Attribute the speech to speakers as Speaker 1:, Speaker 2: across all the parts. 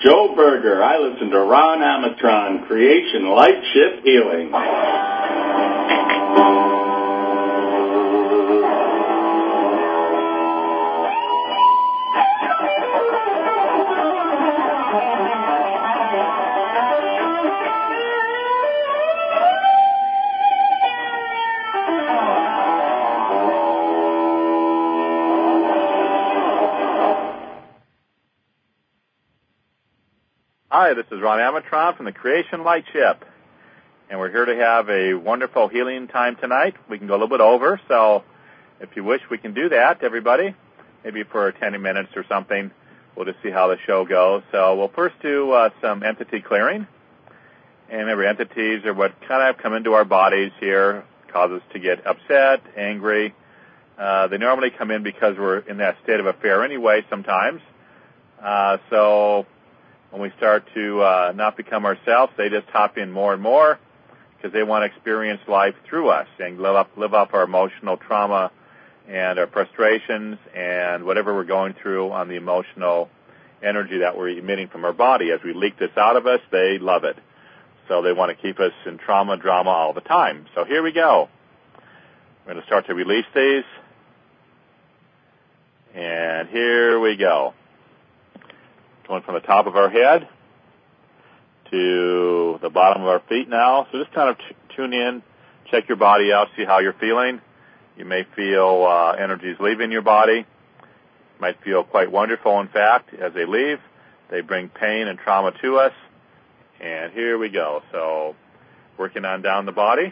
Speaker 1: Joe Berger. I listen to Ron Amatron, Creation Light Shift Healing.
Speaker 2: Hi, this is Ron Amatron from the Creation Light Ship, and we're here to have a wonderful healing time tonight. We can go a little bit over, so if you wish, we can do that, everybody, maybe for 10 minutes or something. We'll just see how the show goes. So we'll first do some entity clearing, and remember, entities are what kind of come into our bodies here, cause us to get upset, angry. They normally come in because we're in that state of affair anyway sometimes. So when we start to not become ourselves, they just hop in more and more because they want to experience life through us and live up our emotional trauma and our frustrations and whatever we're going through on the emotional energy that we're emitting from our body. As we leak this out of us, they love it. So they want to keep us in trauma, drama all the time. So here we go. We're going to start to release these. And here we go. Going from the top of our head to the bottom of our feet now. So just kind of tune in, check your body out, see how you're feeling. You may feel energies leaving your body. You might feel quite wonderful, in fact. As they leave, they bring pain and trauma to us. And here we go. So working on down the body.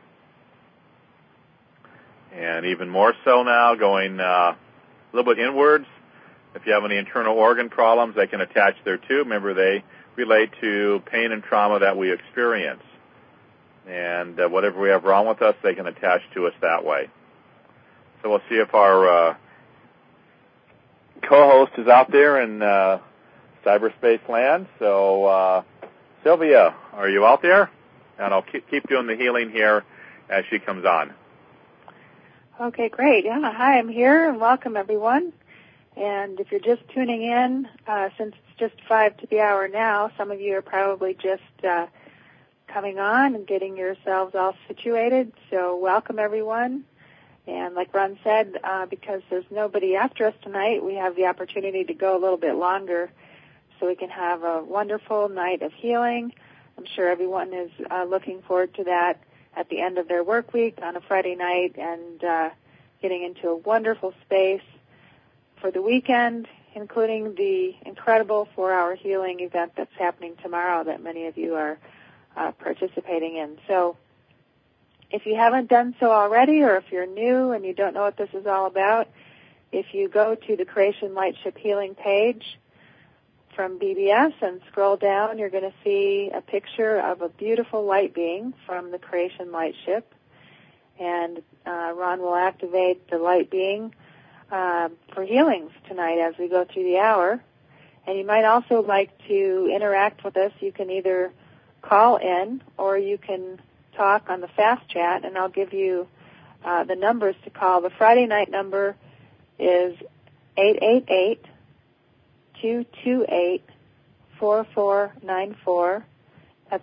Speaker 2: And even more so now, going a little bit inwards. If you have any internal organ problems, they can attach there too. Remember, they relate to pain and trauma that we experience. And whatever we have wrong with us, they can attach to us that way. So we'll see if our co-host is out there in cyberspace land. So, Sylvia, are you out there? And I'll keep doing the healing here as she comes on.
Speaker 3: Okay, great. Yeah, hi, I'm here, and welcome, everyone. And if you're just tuning in, since it's just 5 to the hour now, some of you are probably just coming on and getting yourselves all situated. So welcome, everyone. And like Ron said, because there's nobody after us tonight, we have the opportunity to go a little bit longer so we can have a wonderful night of healing. I'm sure everyone is looking forward to that at the end of their work week on a Friday night and getting into a wonderful space for the weekend, including the incredible 4-hour healing event that's happening tomorrow that many of you are participating in. So if you haven't done so already, or if you're new and you don't know what this is all about, if you go to the Creation Light Ship Healing page from BBS and scroll down, you're going to see a picture of a beautiful light being from the Creation Light Ship. And Ron will activate the light being for healings tonight as we go through the hour. And you might also like to interact with us. You can either call in or you can talk on the fast chat, and I'll give you the numbers to call. The Friday night number is 888-228-4494. That's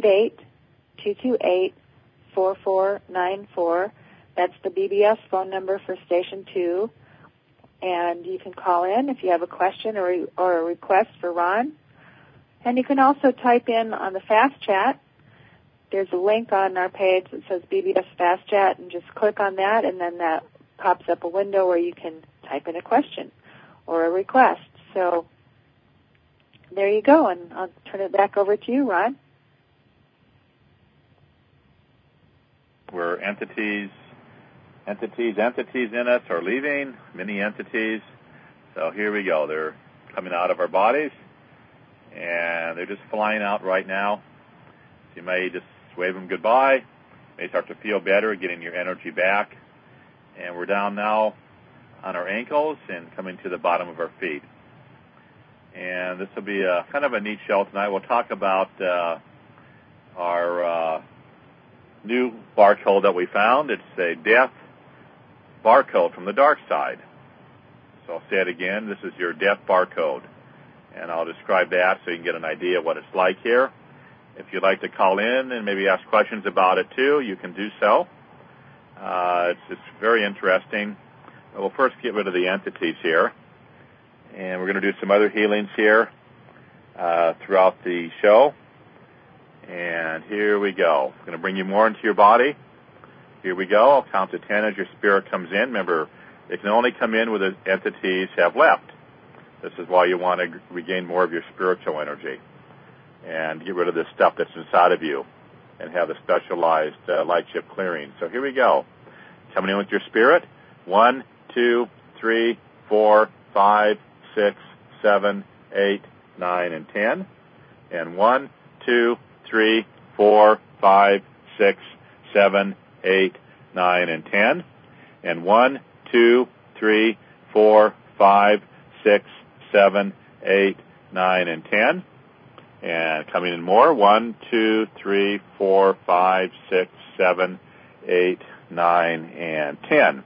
Speaker 3: 888-228-4494. That's the BBS phone number for Station 2. And you can call in if you have a question or a request for Ron. And you can also type in on the Fast Chat. There's a link on our page that says BBS Fast Chat, and just click on that, and then that pops up a window where you can type in a question or a request. So there you go, and I'll turn it back over to you, Ron.
Speaker 2: We're entities in us are leaving, many entities. So here we go. They're coming out of our bodies, and they're just flying out right now. So you may just wave them goodbye. You may start to feel better, getting your energy back. And we're down now on our ankles and coming to the bottom of our feet. And this will be a kind of a neat show tonight. We'll talk about our new barcode that we found. It's a death barcode from the dark side. So I'll say it again. This is your death barcode. and I'll describe that so you can get an idea of what it's like here. If you'd like to call in and maybe ask questions about it too, you can do so. It's very interesting. We'll first get rid of the entities here, and we're going to do some other healings here throughout the show. And here we go. I'm going to bring you more into your body. Here we go. I'll count to 10 as your spirit comes in. Remember, it can only come in when the entities have left. This is why you want to regain more of your spiritual energy and get rid of this stuff that's inside of you and have the specialized light ship clearing. So here we go. Coming in with your spirit. 1, 2, 3, 4, 5, 6, 7, 8, 9, and 10. And 1, 2, 3, 4, 5, 6, 7, 8, 9, and 10. And 1, 2, 3, 4, 5, 6, 7, 8, 9, and 10. And coming in more. 1, 2, 3, 4, 5, 6, 7, 8, 9, and 10.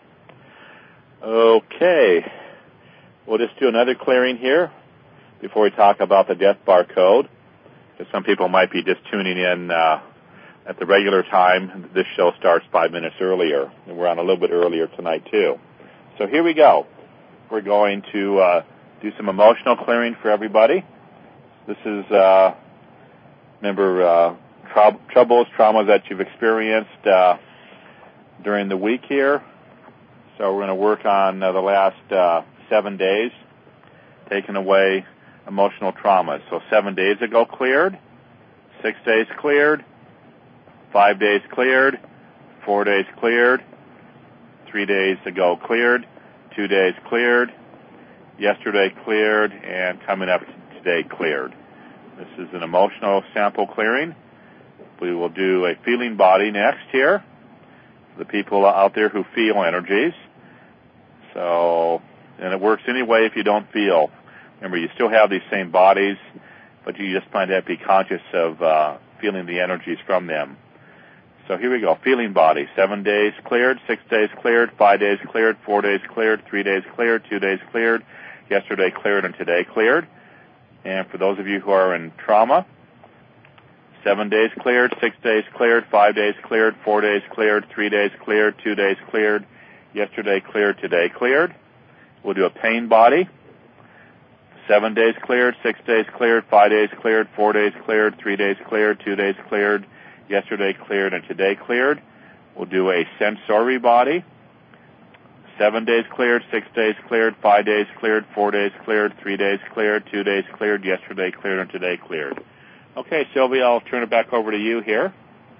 Speaker 2: Okay. We'll just do another clearing here before we talk about the death bar code. Because some people might be just tuning in at the regular time. This show starts 5 minutes earlier, and we're on a little bit earlier tonight too. So here we go. We're going to do some emotional clearing for everybody. This is, remember, troubles, traumas that you've experienced during the week here. So we're going to work on the last 7 days, taking away emotional traumas. So 7 days ago cleared, 6 days cleared, 5 days cleared, 4 days cleared, 3 days ago cleared, 2 days cleared, yesterday cleared, and coming up today cleared. This is an emotional sample clearing. We will do a feeling body next here. The people out there who feel energies. So, and it works anyway if you don't feel. Remember, you still have these same bodies, but you just find that be conscious of feeling the energies from them. So here we go. Feeling body. 7 days cleared, 6 days cleared, 5 days cleared, 4 days cleared, 3 days cleared, 2 days cleared, yesterday cleared, and today cleared. And for those of you who are in trauma, 7 days cleared, 6 days cleared, 5 days cleared, 4 days cleared, 3 days cleared, 2 days cleared, yesterday cleared, today cleared. We'll do a pain body. 7 days cleared, 6 days cleared, 5 days cleared, 4 days cleared, 3 days cleared, 2 days cleared, yesterday cleared, and today cleared. We'll do a sensory body. 7 days cleared, 6 days cleared, 5 days cleared, 4 days cleared, 3 days cleared, 2 days cleared, yesterday cleared, and today cleared. Okay, Sylvia, I'll turn it back over to you here.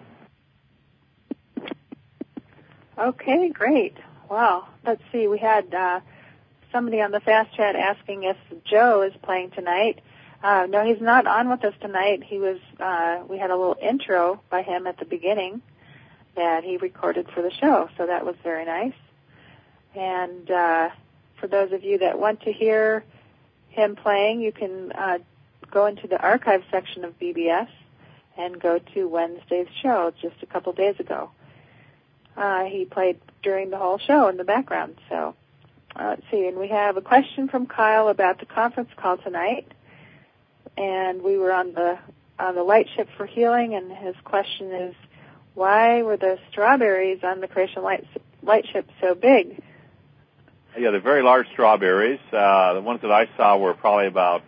Speaker 3: Okay, great. Wow. Let's see. We had somebody on the Fast Chat asking if Joe is playing tonight. No, he's not on with us tonight. He was. We had a little intro by him at the beginning that he recorded for the show, so that was very nice. And for those of you that want to hear him playing, you can go into the archive section of BBS and go to Wednesday's show just a couple days ago. He played during the whole show in the background. So let's see. And we have a question from Kyle about the conference call tonight. And we were on the light ship for healing, and his question is, why were the strawberries on the Creation light ship so big?
Speaker 2: Yeah, they're very large strawberries. The ones that I saw were probably about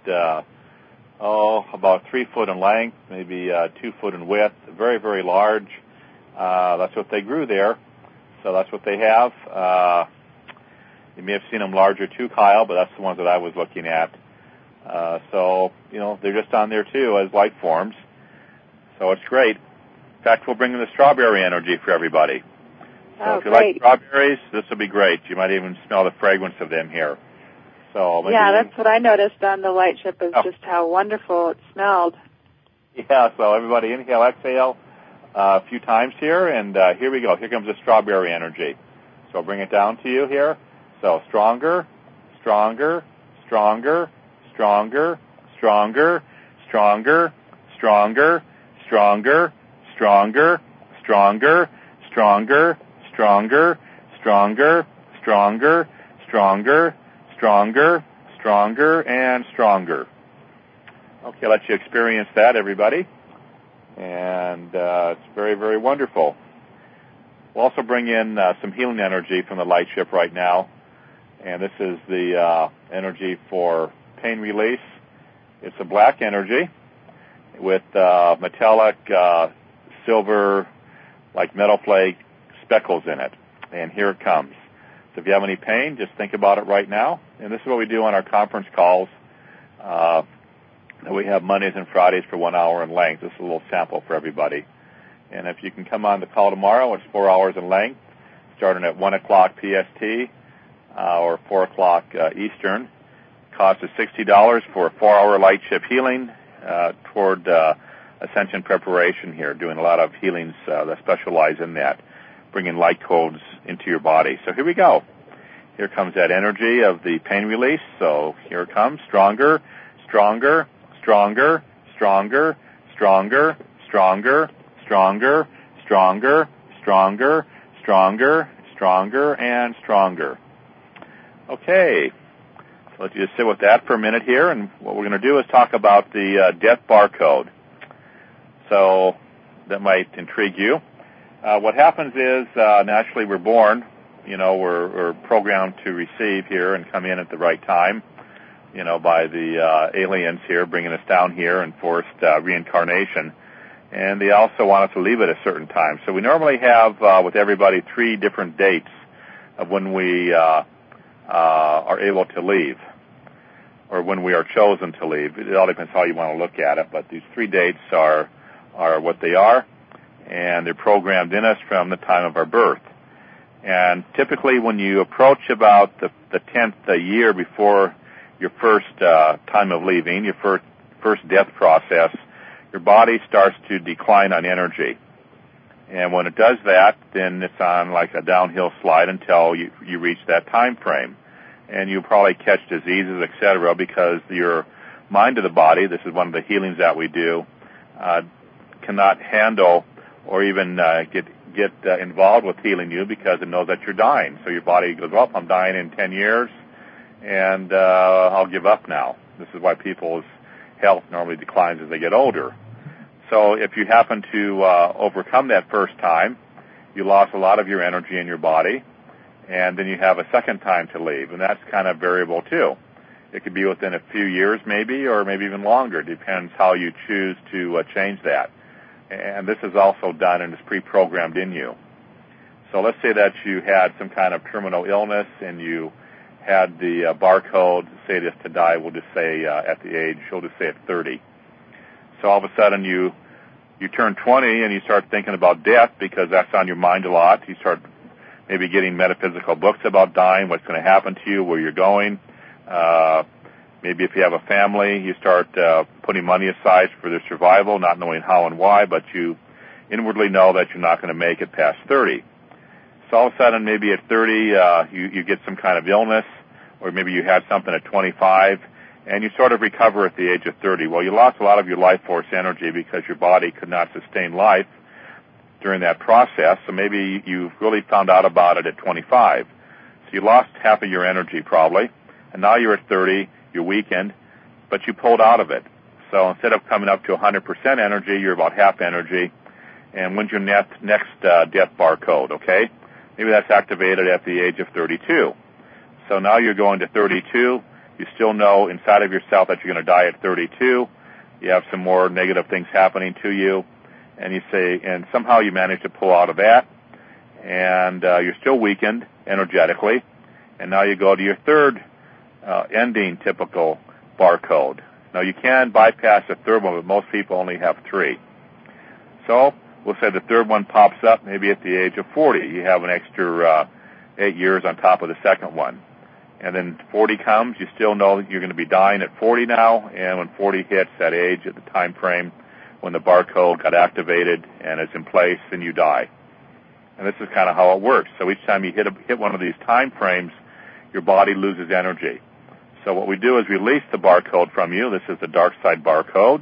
Speaker 2: 3 foot in length, maybe 2 foot in width. Very, very large. That's what they grew there. So that's what they have. You may have seen them larger too, Kyle, but that's the ones that I was looking at. So, they're just on there too as light forms. So it's great. In fact, we'll bring in the strawberry energy for everybody. So if you like strawberries, this will be great. You might even smell the fragrance of them here. So
Speaker 3: that's what I noticed on the light ship is just how wonderful it smelled.
Speaker 2: Yeah, so everybody inhale, exhale a few times here, and here we go. Here comes the strawberry energy. So I'll bring it down to you here. So stronger, stronger, stronger, stronger, stronger, stronger, stronger, stronger, stronger, stronger, stronger, stronger, stronger, stronger, stronger, stronger, stronger, and stronger. Okay, let you experience that, everybody. And it's very, very wonderful. We'll also bring in some healing energy from the light ship right now. And this is the energy for pain release. It's a black energy with metallic silver, like metal flake speckles in it. And here it comes. So if you have any pain, just think about it right now. And this is what we do on our conference calls. We have Mondays and Fridays for 1 hour in length. This is a little sample for everybody. And if you can come on the call tomorrow, it's 4 hours in length, starting at 1 o'clock PST or 4 o'clock Eastern. Cost is $60 for a 4-hour light ship healing toward ascension preparation here, doing a lot of healings that specialize in that, bringing light codes into your body. So here we go. Here comes that energy of the pain release. So here it comes, stronger, stronger, stronger, stronger, stronger, stronger, stronger, stronger, stronger, stronger, stronger, and stronger. Okay, so let's just sit with that for a minute here, and what we're going to do is talk about the death barcode. So that might intrigue you. What happens is, naturally we're born, we're programmed to receive here and come in at the right time, by the aliens here, bringing us down here and forced reincarnation. And they also want us to leave at a certain time. So we normally have, with everybody, 3 different dates of when we are able to leave, or when we are chosen to leave. It all depends how you want to look at it, but these 3 dates are what they are, and they're programmed in us from the time of our birth. And typically when you approach about the 10th year before your first time of leaving, your first death process, your body starts to decline on energy. And when it does that, then it's on like a downhill slide until you reach that time frame. And you probably catch diseases, etc., because your mind of the body, this is one of the healings that we do, cannot handle or even get involved with healing you because it knows that you're dying. So your body goes, well, I'm dying in 10 years, and I'll give up now. This is why people's health normally declines as they get older. So if you happen to overcome that first time, you lost a lot of your energy in your body, and then you have a second time to leave, and that's kind of variable too. It could be within a few years maybe, or maybe even longer. It depends how you choose to change that. And this is also done and is pre-programmed in you. So let's say that you had some kind of terminal illness and you had the barcode, say this to die, we'll just say at the age, we'll just say at 30. So all of a sudden you turn 20 and you start thinking about death because that's on your mind a lot. You start maybe getting metaphysical books about dying, what's going to happen to you, where you're going. Maybe if you have a family, you start putting money aside for their survival, not knowing how and why, but you inwardly know that you're not going to make it past 30. So all of a sudden, maybe at 30, you get some kind of illness, or maybe you had something at 25, and you sort of recover at the age of 30. Well, you lost a lot of your life force energy because your body could not sustain life during that process, so maybe you really found out about it at 25. So you lost half of your energy probably, and now you're at 30, you're weakened, but you pulled out of it. So instead of coming up to 100% energy, you're about half energy. And when's your next death barcode, okay? Maybe that's activated at the age of 32. So now you're going to 32. You still know inside of yourself that you're going to die at 32. You have some more negative things happening to you. And you say, and somehow you manage to pull out of that. And you're still weakened energetically. And now you go to your third ending typical barcode. Now you can bypass the third one, but most people only have 3. So we'll say the third one pops up maybe at the age of 40. You have an extra 8 years on top of the second one. And then 40 comes, you still know that you're going to be dying at 40 now, and when 40 hits that age at the time frame when the barcode got activated and is in place, then you die. And this is kind of how it works. So each time you hit one of these time frames, your body loses energy. So what we do is release the barcode from you. This is the dark side barcode,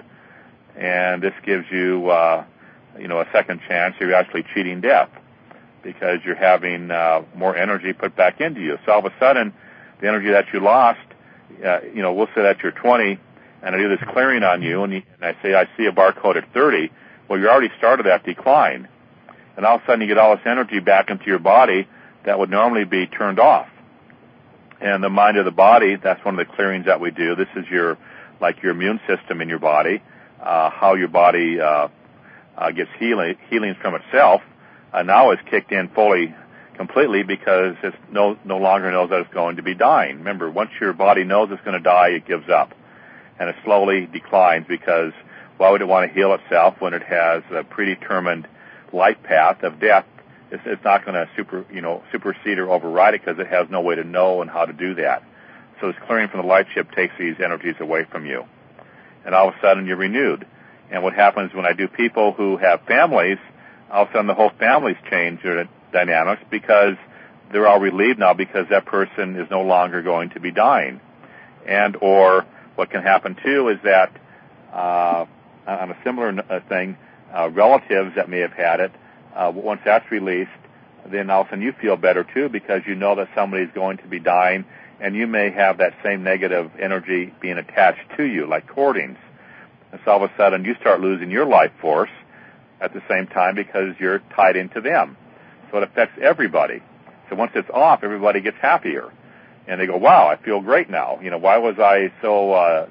Speaker 2: and this gives you, a second chance. You're actually cheating death because you're having more energy put back into you. So all of a sudden, the energy that you lost, we'll say that you're 20, and I do this clearing on you, and I say, I see a barcode at 30, well, you already started that decline. And all of a sudden you get all this energy back into your body that would normally be turned off. And the mind of the body, that's one of the clearings that we do. This is your immune system in your body, how your body gets healing from itself. Now is kicked in completely because it no longer knows that it's going to be dying. Remember, once your body knows it's going to die, it gives up. And it slowly declines because why would it want to heal itself when it has a predetermined life path of death? It's not going to supersede or override it because it has no way to know and how to do that. So this clearing from the light ship takes these energies away from you. And all of a sudden you're renewed. And what happens when I do people who have families, all of a sudden the whole family's change their dynamics because they're all relieved now because that person is no longer going to be dying. And or what can happen too is that on a similar thing, relatives that may have had it, once that's released, then all of a sudden you feel better too because you know that somebody's going to be dying, and you may have that same negative energy being attached to you, like cordings. And so all of a sudden you start losing your life force at the same time because you're tied into them. So it affects everybody. So once it's off, everybody gets happier. And they go, wow, I feel great now. Why was I so,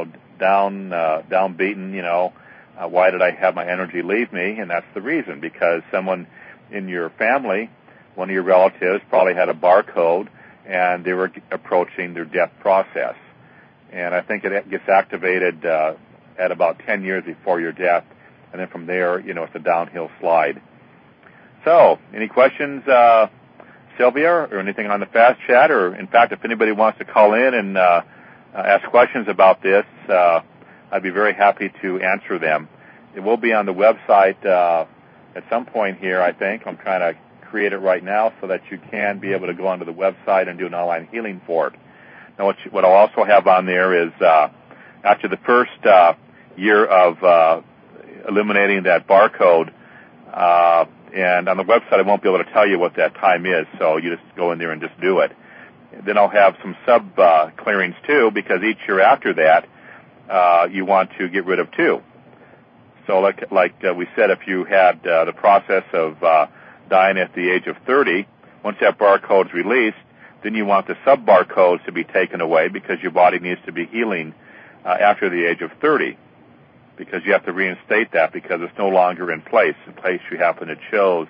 Speaker 2: downbeaten, why did I have my energy leave me? And that's the reason, because someone in your family, one of your relatives, probably had a barcode, and they were approaching their death process. And I think it gets activated at about 10 years before your death, and then from there, it's a downhill slide. So, any questions, Sylvia, or anything on the fast chat? Or, in fact, if anybody wants to call in and ask questions about this, I'd be very happy to answer them. It will be on the website at some point here, I think. I'm trying to create it right now so that you can be able to go onto the website and do an online healing for it. Now, what I'll also have on there is after the first year of eliminating that barcode, and on the website I won't be able to tell you what that time is, so you just go in there and just do it. Then I'll have some sub-clearings too, because each year after that, you want to get rid of 2. So like we said, if you had the process of dying at the age of 30, once that barcode's released, then you want the sub-barcodes to be taken away because your body needs to be healing after the age of 30, because you have to reinstate that because it's no longer in place you happen to choose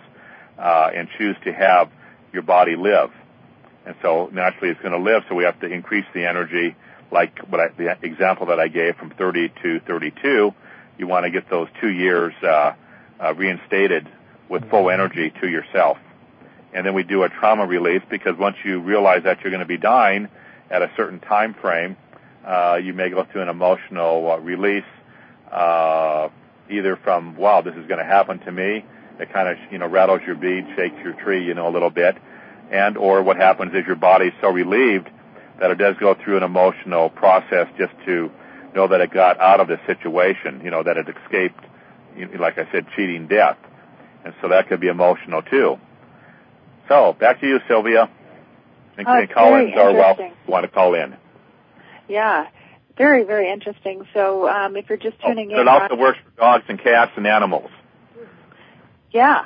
Speaker 2: to have your body live. And so naturally it's going to live, so we have to increase the energy, like the example that I gave from 30 to 32. You want to get those 2 years reinstated with full energy to yourself. And then we do a trauma release, because once you realize that you're going to be dying at a certain time frame, you may go through an emotional release, either from, wow, this is going to happen to me. It kind of, rattles your bead, shakes your tree, a little bit. And or what happens is your body's so relieved that it does go through an emotional process just to know that it got out of the situation, that it escaped, like I said, cheating death. And so that could be emotional too. So back to you, Sylvia. And call-ins are welcome if you want to call in.
Speaker 3: Yeah, very, very interesting. So if you're just tuning in...
Speaker 2: It also works for dogs and cats and animals.
Speaker 3: Yeah.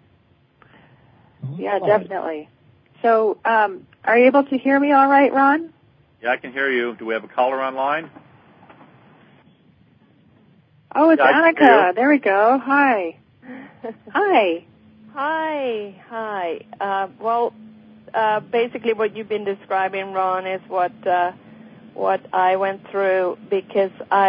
Speaker 3: Yeah, definitely. So are you able to hear me all right, Ron?
Speaker 2: Yeah, I can hear you. Do we have a caller online?
Speaker 3: Oh, it's Annika. There we go. Hi. Hi.
Speaker 4: Hi. Basically what you've been describing, Ron, is what I went through, because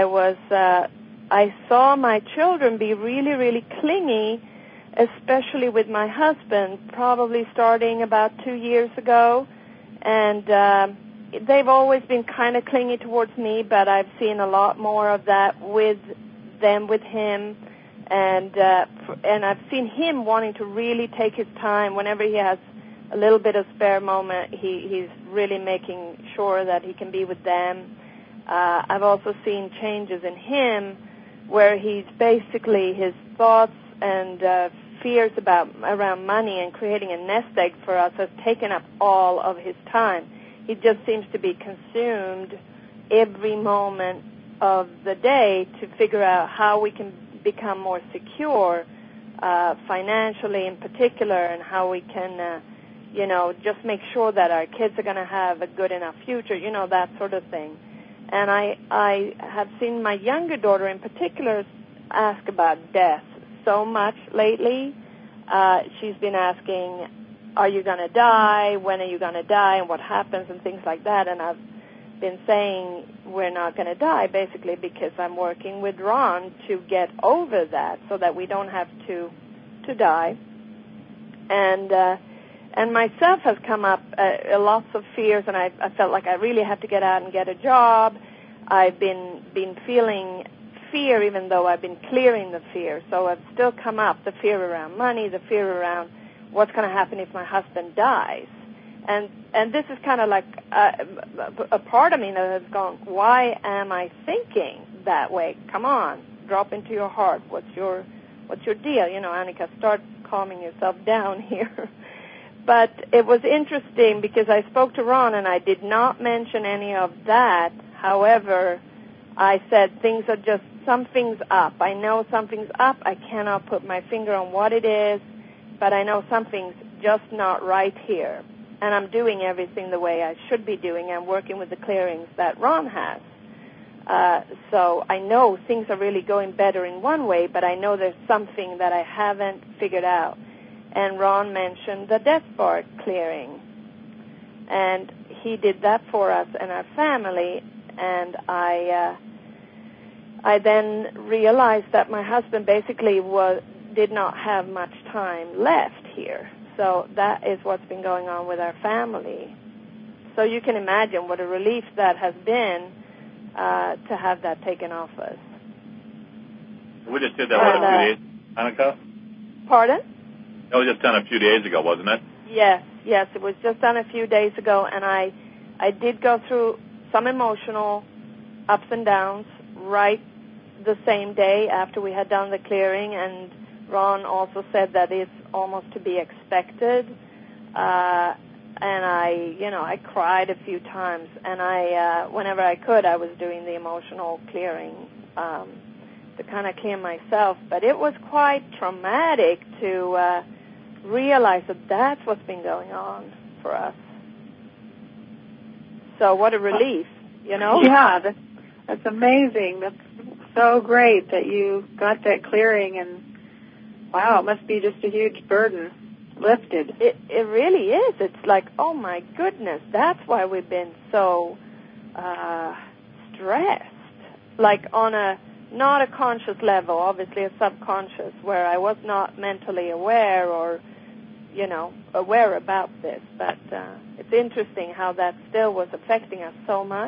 Speaker 4: I saw my children be really, really clingy, especially with my husband, probably starting about 2 years ago. And they've always been kind of clingy towards me, but I've seen a lot more of that with him. And I've seen him wanting to really take his time whenever he has a little bit of spare moment. He's really making sure that he can be with them. I've also seen changes in him where he's basically, his thoughts and fears around money and creating a nest egg for us has taken up all of his time. He just seems to be consumed every moment of the day to figure out how we can become more secure financially in particular, and how we can, just make sure that our kids are going to have a good enough future, that sort of thing. And I have seen my younger daughter in particular ask about death so much lately. She's been asking, are you going to die? When are you going to die? And what happens? And things like that. And I've been saying we're not going to die, basically, because I'm working with Ron to get over that so that we don't have to die. And myself has come up lots of fears, and I felt like I really had to get out and get a job. I've been feeling fear even though I've been clearing the fear. So I've still come up, the fear around money, the fear around what's going to happen if my husband dies. And this is kind of like a part of me that has gone, why am I thinking that way? Come on, drop into your heart. What's your deal? Annika, start calming yourself down here. But it was interesting because I spoke to Ron and I did not mention any of that. However, I said something's up. I know something's up. I cannot put my finger on what it is, but I know something's just not right here. And I'm doing everything the way I should be doing. I'm working with the clearings that Ron has. So I know things are really going better in one way, but I know there's something that I haven't figured out. And Ron mentioned the death bar clearing. And he did that for us and our family. And I then realized that my husband basically did not have much time left here. So that is what's been going on with our family. So you can imagine what a relief that has been to have that taken off us.
Speaker 2: We just did that a few days, Annika?
Speaker 4: Pardon?
Speaker 2: That was just done a few days ago, wasn't it?
Speaker 4: Yes, it was just done a few days ago, and I did go through some emotional ups and downs right the same day after we had done the clearing, and Ron also said that it's almost to be expected. And I cried a few times, and whenever I could, I was doing the emotional clearing to kind of clear myself. But it was quite traumatic to realize that that's what's been going on for us. So what a relief,
Speaker 3: Yeah, that's amazing. That's so great that you got that clearing, and wow, it must be just a huge burden lifted.
Speaker 4: It really is. It's like, oh my goodness, that's why we've been so stressed. Like on not a conscious level, obviously a subconscious, where I was not mentally aware or, aware about this. But it's interesting how that still was affecting us so much.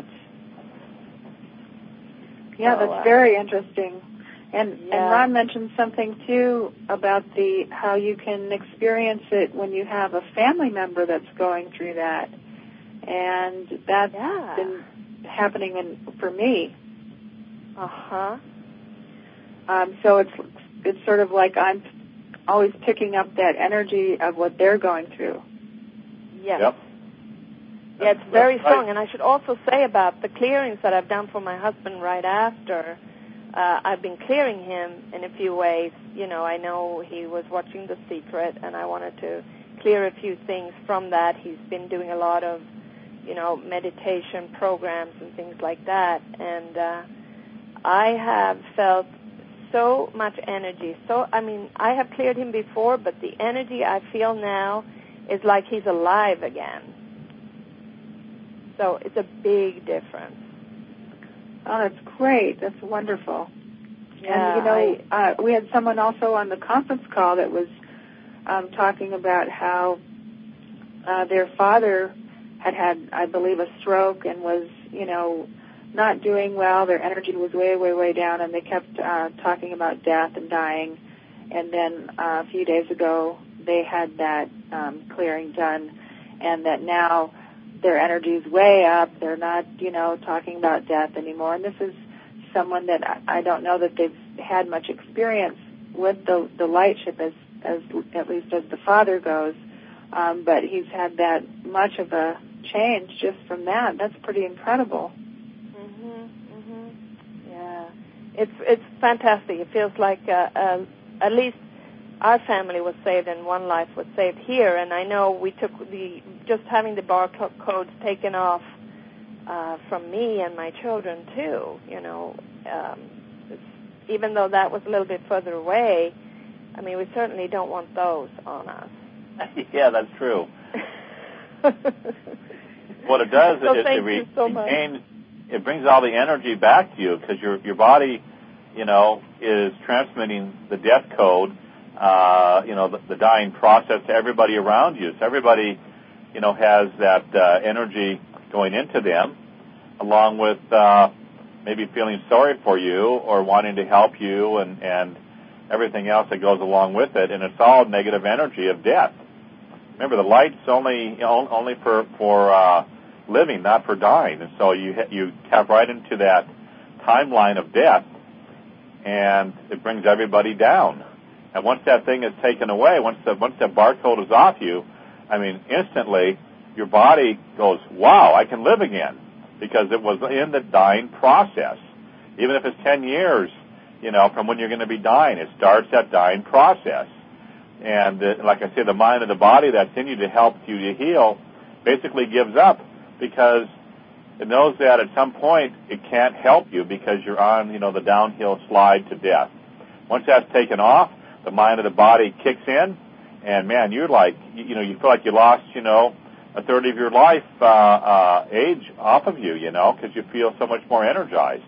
Speaker 3: Yeah, that's very interesting. And Ron mentioned something, too, about how you can experience it when you have a family member that's going through that. And that's been happening for me.
Speaker 4: Uh-huh.
Speaker 3: So it's sort of like I'm always picking up that energy of what they're going through.
Speaker 4: Yes.
Speaker 2: Yep.
Speaker 4: Yeah, it's very strong. And I should also say about the clearings that I've done for my husband right after, I've been clearing him in a few ways. I know he was watching The Secret, and I wanted to clear a few things from that. He's been doing a lot of, meditation programs and things like that. And I have felt so much energy. I have cleared him before, but the energy I feel now is like he's alive again. So it's a big difference.
Speaker 3: Oh, that's great. That's wonderful.
Speaker 4: Yeah,
Speaker 3: and, we had someone also on the conference call that was talking about how their father had, I believe, a stroke and was, not doing well. Their energy was way, way, way down, and they kept talking about death and dying. And then a few days ago, they had that clearing done, and that now their energy is way up. They're not, talking about death anymore. And this is someone that I don't know that they've had much experience with the light ship as at least as the father goes. But he's had that much of a change just from that. That's pretty incredible.
Speaker 4: it's fantastic. It feels like at least our family was saved and one life was saved here. And I know we took just having the barcodes taken off from me and my children too. Even though that was a little bit further away, I mean, we certainly don't want those on us.
Speaker 2: Yeah, that's true. What it does is it brings all the energy back to you because your body, is transmitting the death code, the dying process to everybody around you. So everybody, has that energy going into them, along with maybe feeling sorry for you or wanting to help you and everything else that goes along with it. And it's all negative energy of death. Remember, the light's only for living, not for dying. And so you tap right into that timeline of death, and it brings everybody down. And once that thing is taken away, once that barcode is off you, I mean, instantly your body goes, wow, I can live again, because it was in the dying process. Even if it's 10 years, from when you're going to be dying, it starts that dying process. And like I say, the mind and the body that's in you to help you to heal basically gives up because it knows that at some point it can't help you because you're on, the downhill slide to death. Once that's taken off, the mind and the body kicks in, and man, you're like, you feel like you lost, a third of your life age off of you, because you feel so much more energized.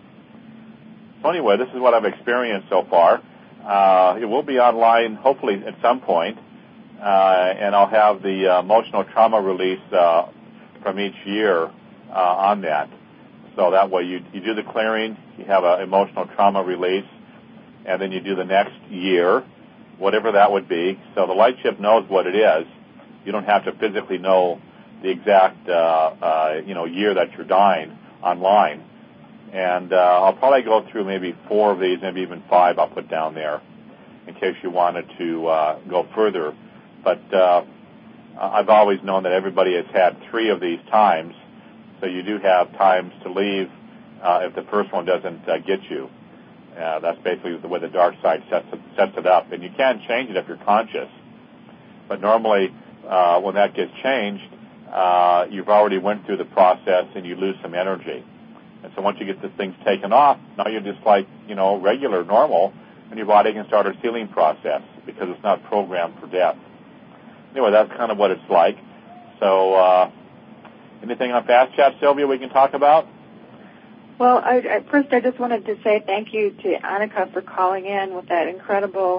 Speaker 2: So anyway, this is what I've experienced so far. It will be online, hopefully, at some point, and I'll have the emotional trauma release from each year on that. So that way you do the clearing, you have an emotional trauma release, and then you do the next year, whatever that would be. So the light ship knows what it is. You don't have to physically know the exact, year that you're dying online. And I'll probably go through maybe 4 of these, maybe even 5 I'll put down there in case you wanted to go further. But I've always known that everybody has had 3 of these times, so you do have times to leave if the first one doesn't get you. That's basically the way the dark side sets it up. And you can change it if you're conscious. But normally when that gets changed, you've already went through the process and you lose some energy. And so once you get the things taken off, now you're just like, regular, normal, and your body can start a healing process because it's not programmed for death. Anyway, that's kind of what it's like. So anything on Fast Chat, Sylvia, we can talk about?
Speaker 3: Well, first I just wanted to say thank you to Annika for calling in with that incredible,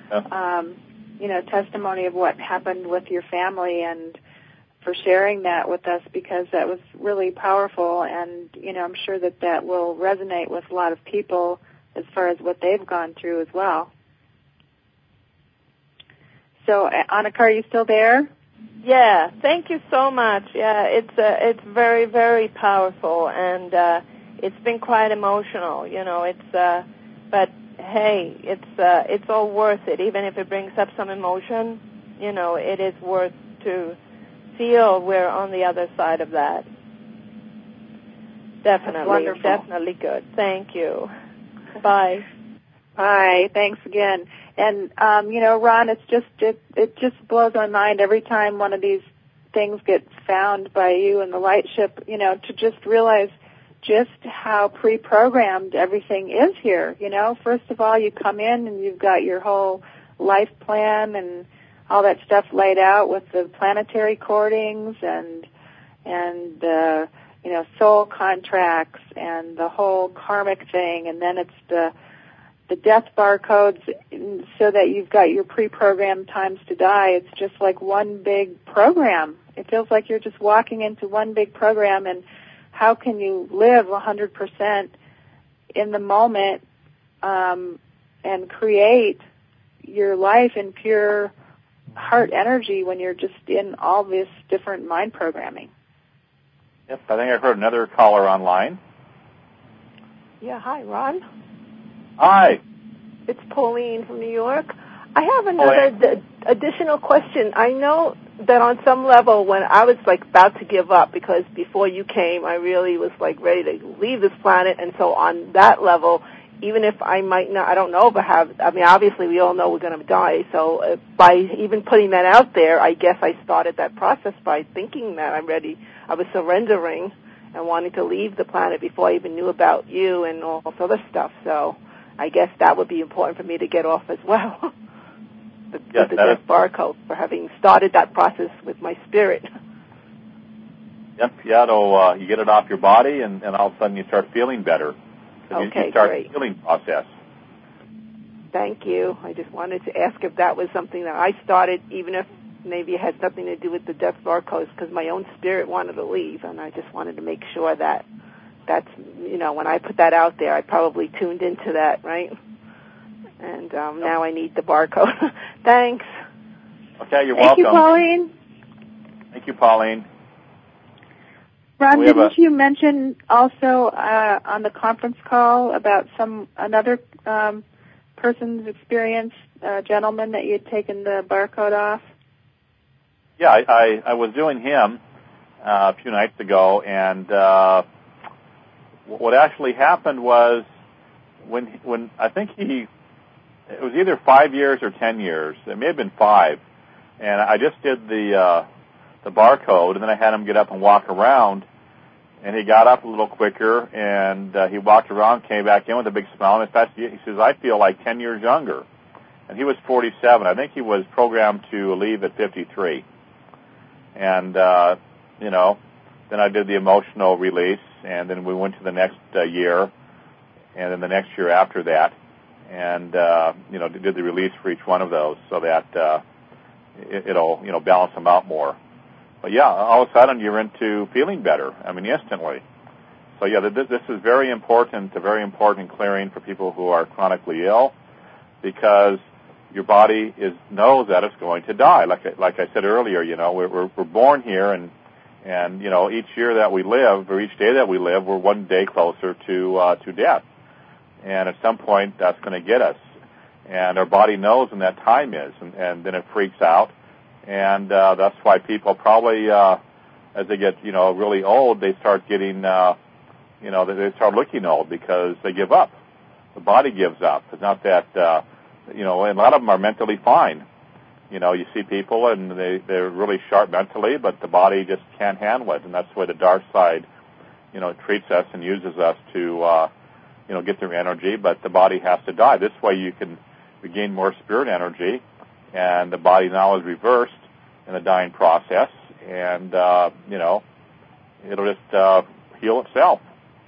Speaker 3: testimony of what happened with your family and for sharing that with us because that was really powerful and, I'm sure that will resonate with a lot of people as far as what they've gone through as well. So, Annika, are you still there?
Speaker 4: Yeah, thank you so much. Yeah, it's very, very powerful and it's been quite emotional, but hey, it's all worth it. Even if it brings up some emotion, it is worth to feel we're on the other side of that. Definitely good. Thank you. Bye.
Speaker 3: Bye. Thanks again. And Ron, it just blows my mind every time one of these things gets found by you and the light ship, to just realize just how pre-programmed everything is here. First of all, you come in and you've got your whole life plan and all that stuff laid out with the planetary cordings and soul contracts and the whole karmic thing, and then it's the death barcodes so that you've got your pre-programmed times to die. It's just like one big program. It feels like you're just walking into one big program, and how can you live 100% in the moment and create your life in pure heart energy when you're just in all this different mind programming?
Speaker 2: Yep, I think I heard another caller online.
Speaker 5: Yeah, hi, Ron.
Speaker 2: Hi.
Speaker 5: It's Pauline from New York. I have another additional question. I know that on some level when I was about to give up because before you came I really was ready to leave this planet, and so on that level even if I might not, I don't know if I have, I mean, obviously we all know we're going to die, so by even putting that out there, I guess I started that process by thinking that I'm ready. I was surrendering and wanting to leave the planet before I even knew about you and all this other stuff, so I guess that would be important for me to get off as well. the death barcode, for having started that process with my spirit.
Speaker 2: Yep, yeah, you get it off your body, and all of a sudden you start feeling better.
Speaker 5: Okay,
Speaker 2: you start
Speaker 5: great.
Speaker 2: the healing process.
Speaker 5: Thank you. I just wanted to ask if that was something that I started, even if maybe it had something to do with the death barcodes, because my own spirit wanted to leave, and I just wanted to make sure that that's, you know, when I put that out there, I probably tuned into that, right? And now I need the barcode. Thanks.
Speaker 2: Okay, you're welcome.
Speaker 3: Thank you, Pauline.
Speaker 2: Thank you, Pauline.
Speaker 3: Ron, didn't you mention also on the conference call about another person's experience, gentleman, that you'd taken the barcode off?
Speaker 2: Yeah, I was doing him a few nights ago, and what actually happened was when I think it was either 5 years or 10 years. It may have been 5, and I just did the barcode, and then I had him get up and walk around, and he got up a little quicker, and he walked around, came back in with a big smile, and he says, I feel like 10 years younger. And he was 47. I think he was programmed to leave at 53. And, you know, then I did the emotional release, and then we went to the next year, and then the next year after that, and, you know, did the release for each one of those so that it'll, you know, balance them out more. But yeah, all of a sudden you're into feeling better. I mean, instantly. So yeah, this is very important, a very important clearing for people who are chronically ill, because your body knows that it's going to die. Like I said earlier, you know, we're born here, and you know, each year that we live, or each day that we live, we're one day closer to death. And at some point, that's going to get us. And our body knows when that time is, and then it freaks out. And that's why people probably, as they get, you know, really old, they start getting, you know, they start looking old because they give up. The body gives up. It's not that, you know, and a lot of them are mentally fine. You know, you see people and they're really sharp mentally, but the body just can't handle it. And that's why the dark side, you know, treats us and uses us to, you know, get their energy, but the body has to die. This way you can regain more spirit energy, and the body now is reversed in the dying process, and, you know, it'll just heal itself.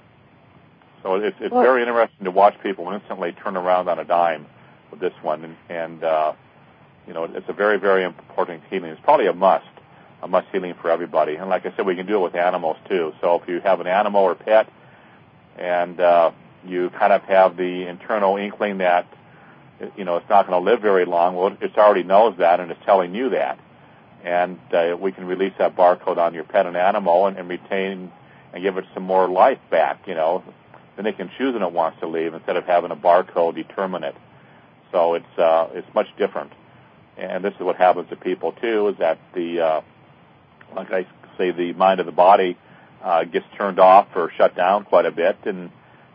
Speaker 2: So it's very interesting to watch people instantly turn around on a dime with this one, and you know, it's a very, very important healing. It's probably a must healing for everybody. And like I said, we can do it with animals too. So if you have an animal or pet, and you kind of have the internal inkling that, you know, it's not going to live very long, well, it already knows that, and it's telling you that. And we can release that barcode on your pet and animal and retain and give it some more life back, you know. Then they can choose when it wants to leave instead of having a barcode determine it. So it's much different. And this is what happens to people, too, is that like I say, the mind of the body gets turned off or shut down quite a bit, and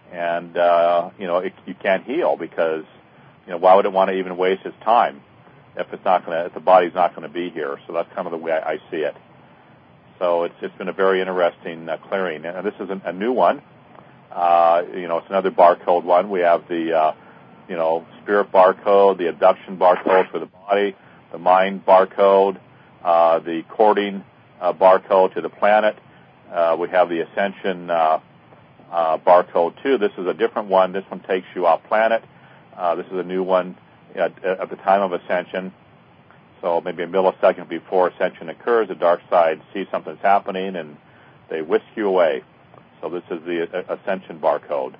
Speaker 2: you know, you can't heal because, you know, why would it want to even waste its time if the body's not going to be here? So that's kind of the way I see it. So it's been a very interesting clearing, and this is a new one. You know, it's another barcode one. We have the you know, spirit barcode, the abduction barcode for the body, the mind barcode, the cording barcode to the planet. We have the ascension barcode too. This is a different one. This one takes you off planet. This is a new one at the time of ascension. So maybe a millisecond before ascension occurs, the dark side sees something's happening and they whisk you away. So this is the ascension barcode.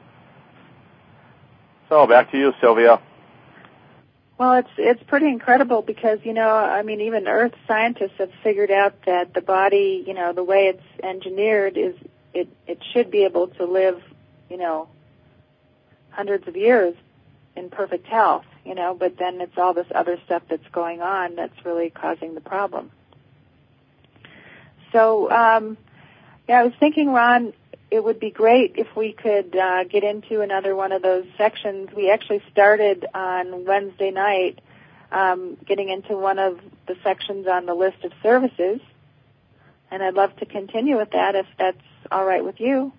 Speaker 2: So back to you, Sylvia.
Speaker 3: Well, it's pretty incredible because, you know, I mean, even Earth scientists have figured out that the body, you know, the way it's engineered is it should be able to live, you know, hundreds of years in perfect health, you know, but then it's all this other stuff that's going on that's really causing the problem. So, yeah, I was thinking, Ron, it would be great if we could get into another one of those sections. We actually started on Wednesday night getting into one of the sections on the list of services, and I'd love to continue with that if that's all right with you.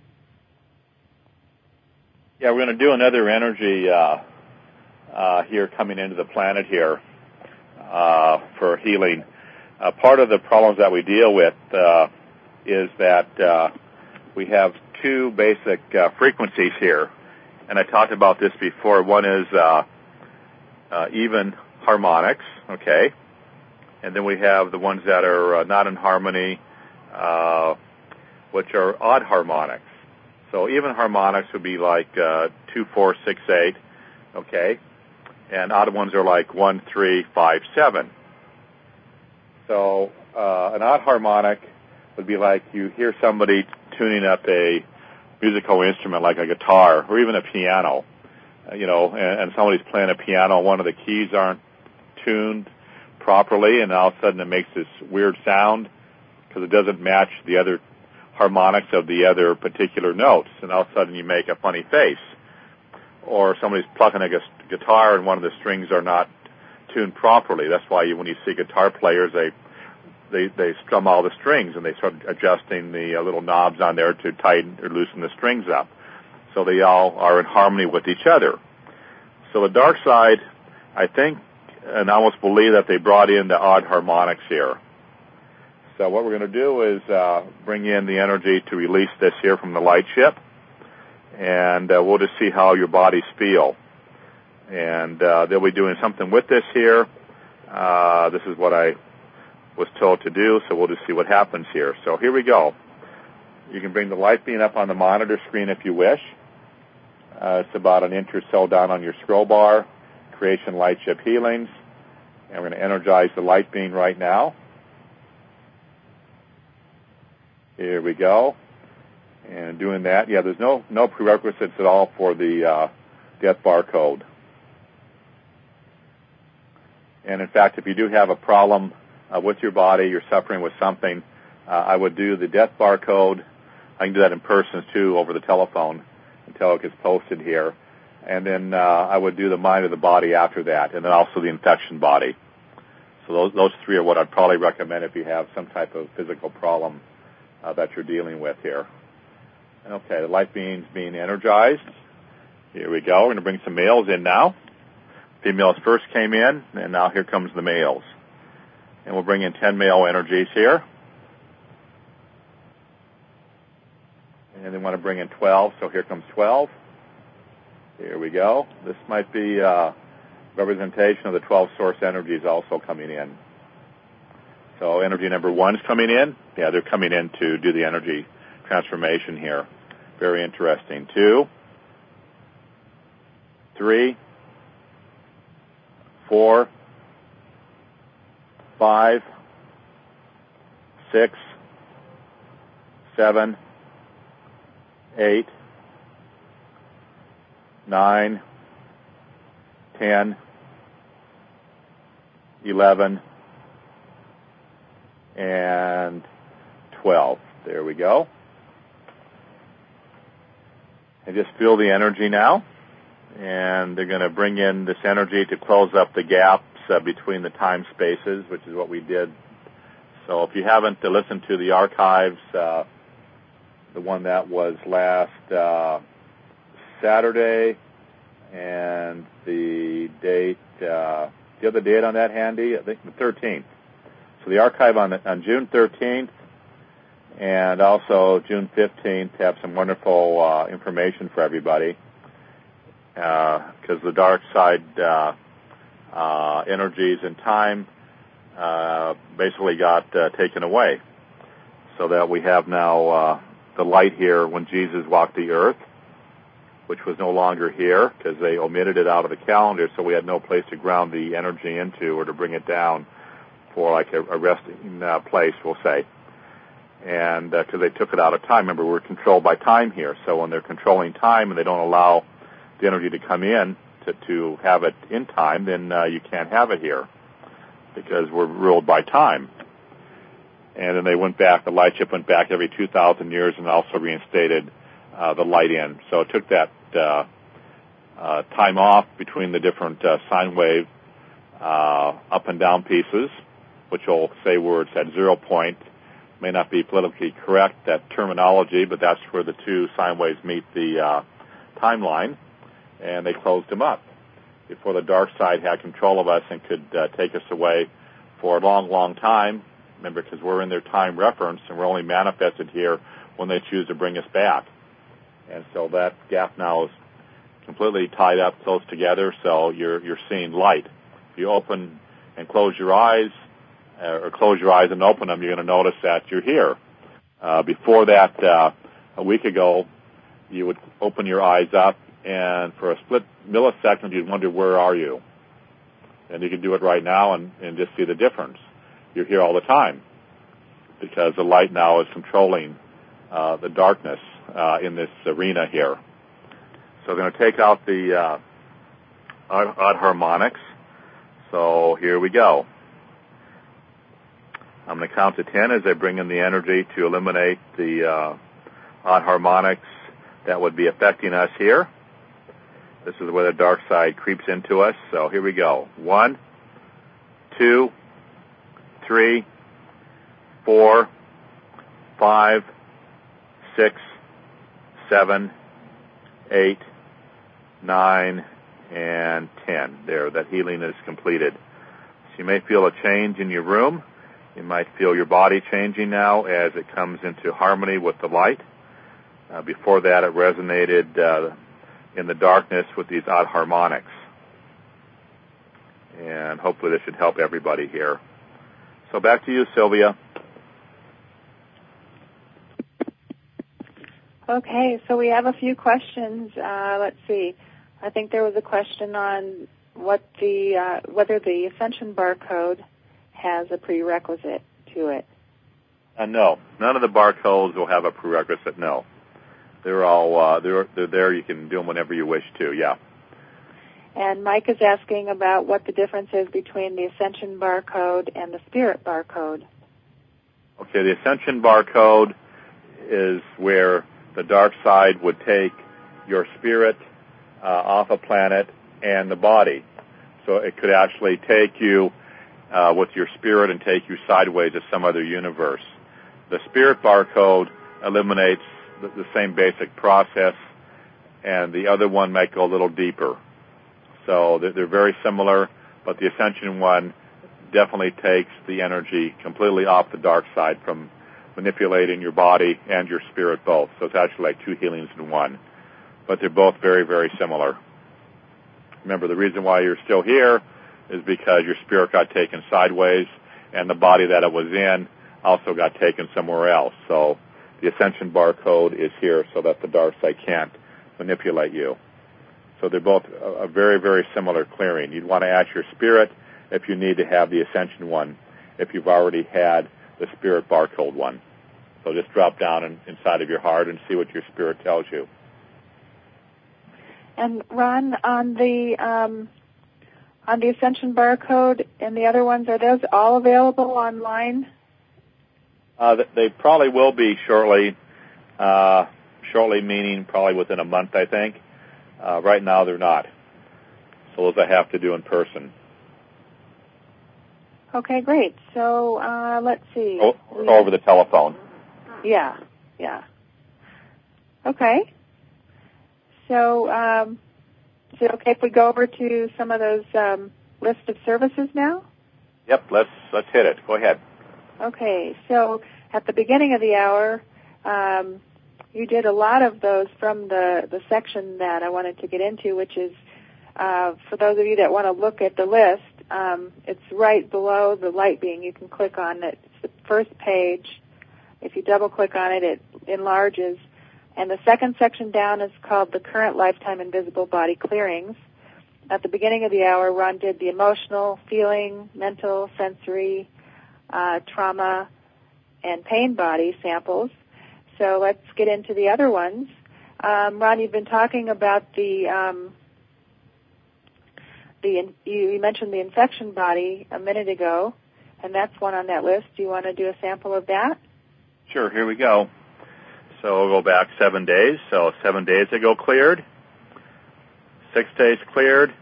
Speaker 2: Yeah, we're going to do another energy here coming into the planet here for healing. Part of the problems that we deal with is that we have two basic frequencies here, and I talked about this before. One is even harmonics, okay, and then we have the ones that are not in harmony, which are odd harmonics. So even harmonics would be like 2, 4, 6, 8, okay, and odd ones are like 1, 3, 5, 7. So an odd harmonic would be like you hear somebody tuning up a musical instrument like a guitar or even a piano, and somebody's playing a piano, one of the keys aren't tuned properly, and all of a sudden it makes this weird sound because it doesn't match the other harmonics of the other particular notes, and all of a sudden you make a funny face. Or somebody's plucking a guitar and one of the strings are not tuned properly. That's why when you see guitar players, they strum all the strings and they start adjusting the little knobs on there to tighten or loosen the strings up. So they all are in harmony with each other. So the dark side, I think, and I almost believe that they brought in the odd harmonics here. So what we're going to do is bring in the energy to release this here from the light ship, and we'll just see how your bodies feel. And they'll be doing something with this here. This is what I was told to do, so we'll just see what happens here. So here we go. You can bring the light beam up on the monitor screen if you wish. It's about an inch or so down on your scroll bar, Creation Light Ship Healings. And we're going to energize the light beam right now. Here we go. And doing that, yeah, there's no prerequisites at all for the death barcode. And in fact, if you do have a problem with your body, you're suffering with something, I would do the death barcode. I can do that in person too, over the telephone, until it gets posted here. And then I would do the mind of the body after that, and then also the infection body. So those three are what I'd probably recommend if you have some type of physical problem that you're dealing with here. Okay, the light beam's being energized. Here we go. We're going to bring some males in now. Females first came in, and now here comes the males. And we'll bring in 10 male energies here. And they want to bring in 12, so here comes 12. Here we go. This might be representation of the 12 source energies also coming in. So energy number 1's coming in. Yeah, they're coming in to do the energy transformation here. Very interesting. 2, 3, 4, 5, 6, 7, 8, 9, 10, 11, and 12. There we go. And just feel the energy now. And they're going to bring in this energy to close up the gaps between the time spaces, which is what we did. So if you haven't listened to the archives, the one that was last Saturday, and the date, do you have the date on that handy? I think the 13th. So the archive on June 13th and also June 15th have some wonderful information for everybody, because the dark side energies and time basically got taken away, so that we have now the light here when Jesus walked the earth, which was no longer here because they omitted it out of the calendar, so we had no place to ground the energy into or to bring it down for like a resting place, we'll say. And because they took it out of time. Remember, we're controlled by time here, so when they're controlling time and they don't allow the energy to come in to have it in time, then you can't have it here because we're ruled by time. And then they went back, the light ship went back every 2,000 years and also reinstated the light in. So it took that time off between the different sine wave up and down pieces, which will say where it's at 0 point. May not be politically correct, that terminology, but that's where the two sine waves meet the timeline, and they closed them up before the dark side had control of us and could take us away for a long, long time. Remember, because we're in their time reference, and we're only manifested here when they choose to bring us back. And so that gap now is completely tied up close together, so you're seeing light. If you open and close your eyes, or close your eyes and open them, you're going to notice that you're here. Before that, a week ago, you would open your eyes up, and for a split millisecond, you'd wonder, where are you? And you can do it right now and just see the difference. You're here all the time because the light now is controlling the darkness in this arena here. So we're going to take out the odd harmonics. So here we go. I'm going to count to 10 as I bring in the energy to eliminate the odd harmonics that would be affecting us here. This is where the dark side creeps into us. So here we go. 1, 2, 3, 4, 5, 6, 7, 8, 9, and 10. There, that healing is completed. So you may feel a change in your room. You might feel your body changing now as it comes into harmony with the light. Before that, it resonated in the darkness with these odd harmonics. And hopefully this should help everybody here. So back to you, Sylvia.
Speaker 3: Okay, so we have a few questions. Let's see. I think there was a question on whether the Ascension barcode has a prerequisite to it.
Speaker 2: No, none of the barcodes will have a prerequisite. No, they're all they're there. You can do them whenever you wish to. Yeah.
Speaker 3: And Mike is asking about what the difference is between the Ascension barcode and the Spirit barcode.
Speaker 2: Okay, the Ascension barcode is where the dark side would take your spirit off a planet and the body. So it could actually take you with your spirit and take you sideways to some other universe. The Spirit barcode eliminates the same basic process, and the other one might go a little deeper. So they're very similar, but the Ascension one definitely takes the energy completely off the dark side from manipulating your body and your spirit both. So it's actually like two healings in one. But they're both very, very similar. Remember, the reason why you're still here is because your spirit got taken sideways and the body that it was in also got taken somewhere else. So the Ascension barcode is here so that the dark side can't manipulate you. So they're both a very, very similar clearing. You'd want to ask your spirit if you need to have the Ascension one, if you've already had the Spirit barcode one. So just drop down inside of your heart and see what your spirit tells you. And
Speaker 3: Ron, on the Ascension barcode and the other ones, are those all available online?
Speaker 2: They probably will be shortly. Shortly meaning probably within a month, I think. Right now they're not. So those I have to do in person.
Speaker 3: Okay, great. So let's see.
Speaker 2: Over the telephone.
Speaker 3: Yeah. Okay. So is it okay if we go over to some of those list of services now?
Speaker 2: Yep, let's hit it. Go ahead.
Speaker 3: Okay, so at the beginning of the hour, you did a lot of those from the section that I wanted to get into, which is, for those of you that want to look at the list, it's right below the light being. You can click on it. It's the first page. If you double-click on it, it enlarges. And the second section down is called the Current Lifetime Invisible Body Clearings. At the beginning of the hour, Ron did the emotional, feeling, mental, sensory, trauma, and pain body samples. So let's get into the other ones. Ron, you've been talking about you mentioned the infection body a minute ago, and that's one on that list. Do you want to do a sample of that?
Speaker 2: Sure, here we go. So we'll go back 7 days. So 7 days ago cleared. 6 days cleared.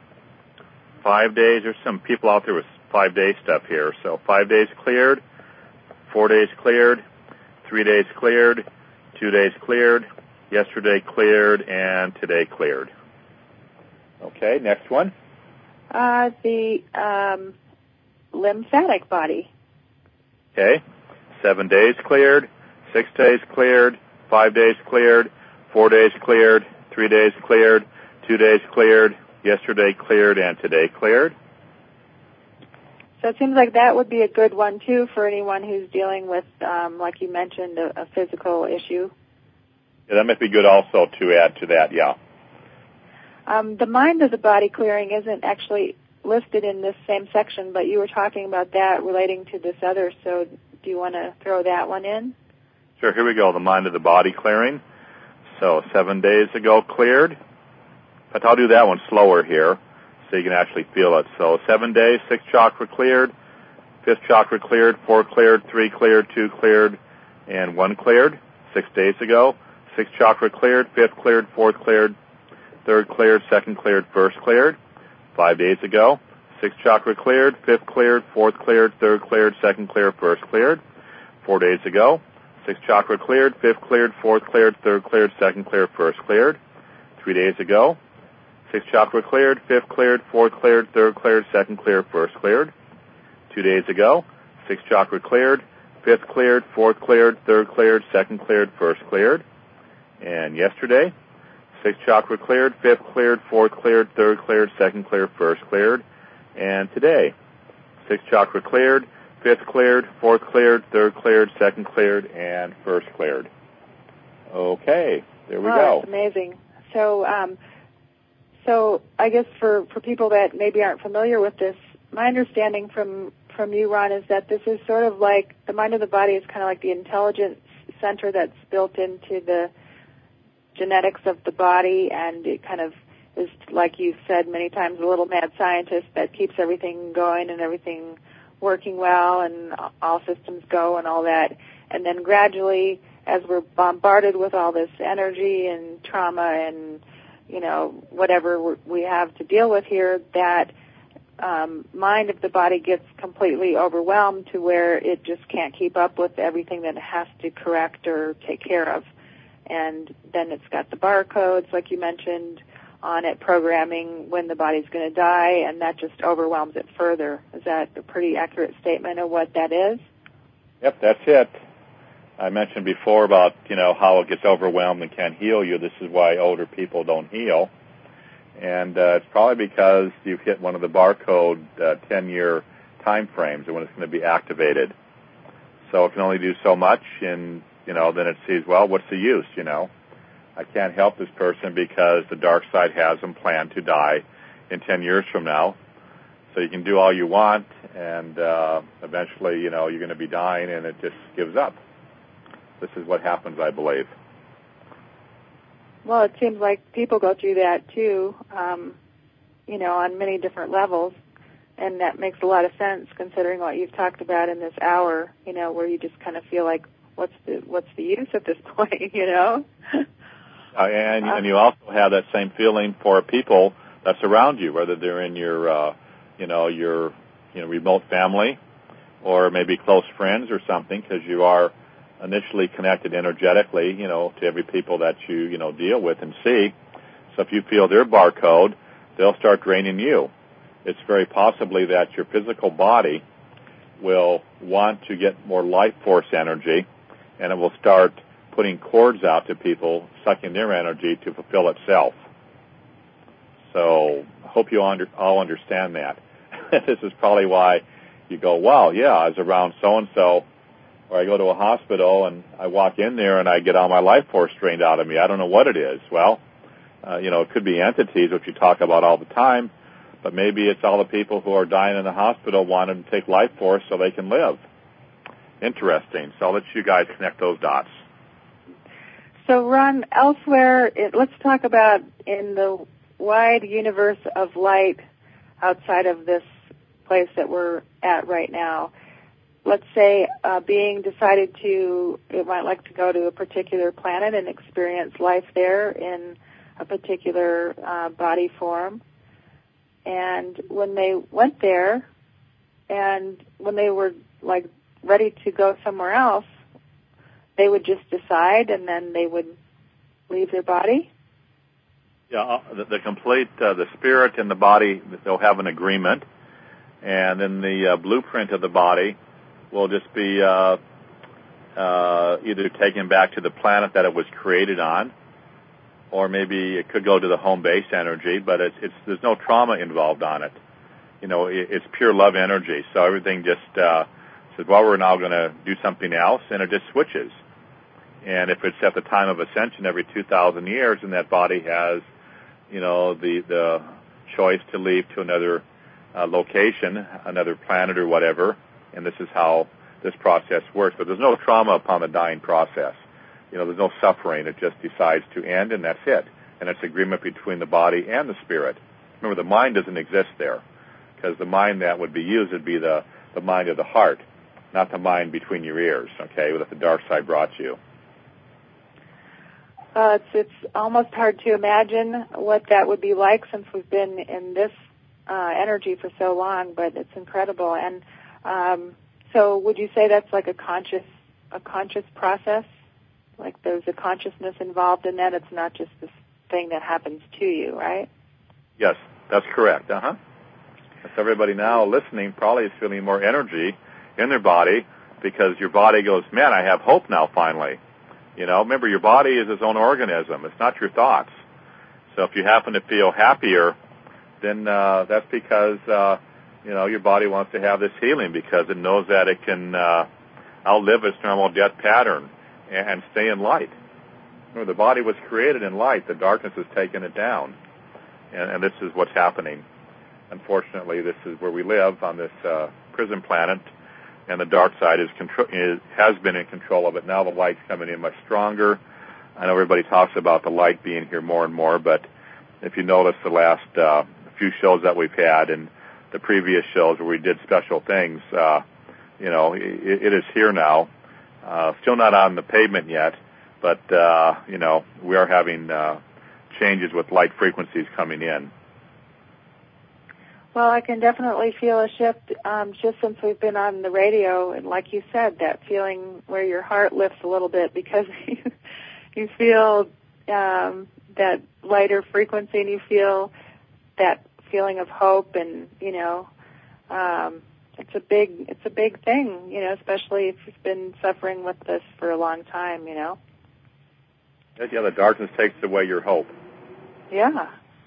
Speaker 2: 5 days. There's some people out there with 5 day stuff here. So 5 days cleared. 4 days cleared. 3 days cleared. 2 days cleared. Yesterday cleared. And today cleared. Okay, next one.
Speaker 3: The lymphatic body.
Speaker 2: Okay. 7 days cleared. 6 days cleared. 5 days cleared. 4 days cleared. 3 days cleared. 2 days cleared. Yesterday cleared. And today cleared.
Speaker 3: So it seems like that would be a good one, too, for anyone who's dealing with, like you mentioned, a physical issue.
Speaker 2: Yeah, that might be good also to add to that, yeah.
Speaker 3: The mind of the body clearing isn't actually listed in this same section, but you were talking about that relating to this other, so do you want to throw that one in?
Speaker 2: Sure, here we go, the mind of the body clearing. So 7 days ago cleared. But I'll do that one slower here so you can actually feel it. So 7 days, 6 chakra cleared, 5th chakra cleared, 4 cleared, 3 cleared, 2 cleared, and 1 cleared. 6 days ago, 6th chakra cleared, 5th cleared, 4th cleared, 3rd cleared, 2nd cleared, 1st cleared. 5 days ago, 6th chakra cleared, 5th cleared, 4th cleared, 3rd cleared, 2nd cleared, 1st cleared. 4 days ago, 6th chakra cleared, 5th cleared, 4th cleared, 3rd cleared, 2nd cleared, 1st cleared. 3 days ago, 6th chakra cleared, 5th cleared, 4th cleared, 3rd cleared, 2nd cleared, 1st cleared. 2 days ago, 6th chakra cleared, 5th cleared, 4th cleared, 3rd cleared, 2nd cleared, 1st cleared. And yesterday, 6th chakra cleared, 5th cleared, 4th cleared, 3rd cleared, 2nd cleared, 1st cleared. And today, 6th chakra cleared, 5th cleared, 4th cleared, 3rd cleared, 2nd cleared, and 1st cleared. Okay, there we go.
Speaker 3: That's amazing. So I guess for people that maybe aren't familiar with this, my understanding from you, Ron, is that this is sort of like the mind of the body is kind of like the intelligence center that's built into the genetics of the body, and it kind of is, like you've said many times, a little mad scientist that keeps everything going and everything working well and all systems go and all that. And then gradually, as we're bombarded with all this energy and trauma and, you know, whatever we have to deal with here, that mind of the body gets completely overwhelmed to where it just can't keep up with everything that it has to correct or take care of. And then it's got the barcodes, like you mentioned, on it, programming when the body's going to die, and that just overwhelms it further. Is that a pretty accurate statement of what that is?
Speaker 2: Yep, that's it. I mentioned before about, you know, how it gets overwhelmed and can't heal you. This is why older people don't heal. And it's probably because you've hit one of the barcode 10-year time frames and when it's going to be activated. So it can only do so much, and, you know, then it sees, well, what's the use, you know? I can't help this person because the dark side has them planned to die in 10 years from now. So you can do all you want, and eventually, you know, you're going to be dying, and it just gives up. This is what happens, I believe.
Speaker 3: Well, it seems like people go through that, too, you know, on many different levels, and that makes a lot of sense considering what you've talked about in this hour, you know, where you just kind of feel like, what's the use at this point, you know?
Speaker 2: And you also have that same feeling for people that surround you, whether they're in your, your remote family or maybe close friends or something, because you are initially connected energetically, you know, to every people that you know, deal with and see. So if you feel their barcode, they'll start draining you. It's very possibly that your physical body will want to get more life force energy, and it will start putting cords out to people, sucking their energy to fulfill itself. So I hope you all understand that. This is probably why you go, wow, yeah, I was around so-and-so, or I go to a hospital and I walk in there and I get all my life force drained out of me. I don't know what it is. Well, it could be entities, which you talk about all the time, but maybe it's all the people who are dying in the hospital wanting to take life force so they can live. Interesting. So I'll let you guys connect those dots.
Speaker 3: So, Ron, elsewhere, let's talk about in the wide universe of light outside of this place that we're at right now. let's say a being decided it might like to go to a particular planet and experience life there in a particular body form. And when they went there, and when they were like ready to go somewhere else, they would just decide, and then they would leave their body.
Speaker 2: Yeah, the complete the spirit and the body, they'll have an agreement, and then the blueprint of the body will just be either taken back to the planet that it was created on, or maybe it could go to the home base energy. But there's no trauma involved on it. You know, it's pure love energy. So everything just says, well, we're now going to do something else, and it just switches. And if it's at the time of ascension every 2,000 years, and that body has, you know, the choice to leave to another location, another planet or whatever, and this is how this process works. But there's no trauma upon the dying process. You know, there's no suffering. It just decides to end, and that's it. And it's agreement between the body and the spirit. Remember, the mind doesn't exist there, because the mind that would be used would be the mind of the heart, not the mind between your ears, okay, that the dark side brought you.
Speaker 3: It's almost hard to imagine what that would be like, since we've been in this energy for so long, but it's incredible. And so would you say that's like a conscious process? Like there's a consciousness involved in that? It's not just this thing that happens to you, right?
Speaker 2: Yes, that's correct. So everybody now listening probably is feeling more energy in their body, because your body goes, man, I have hope now finally. You know, remember, your body is its own organism. It's not your thoughts. So if you happen to feel happier, then that's because, you know, your body wants to have this healing, because it knows that it can outlive its normal death pattern and stay in light. Remember, the body was created in light. The darkness has taken it down. And this is what's happening. Unfortunately, this is where we live, on this prison planet, and the dark side has been in control of it. Now the light's coming in much stronger. I know everybody talks about the light being here more and more, but if you notice the last few shows that we've had and the previous shows where we did special things, you know, it is here now. Still not on the pavement yet, but, you know, we are having changes with light frequencies coming in.
Speaker 3: Well, I can definitely feel a shift just since we've been on the radio, and like you said, that feeling where your heart lifts a little bit, because you feel that lighter frequency, and you feel that feeling of hope, and you know, it's a big thing, you know, especially if you've been suffering with this for a long time, you know.
Speaker 2: Yeah, the darkness takes away your hope.
Speaker 3: Yeah.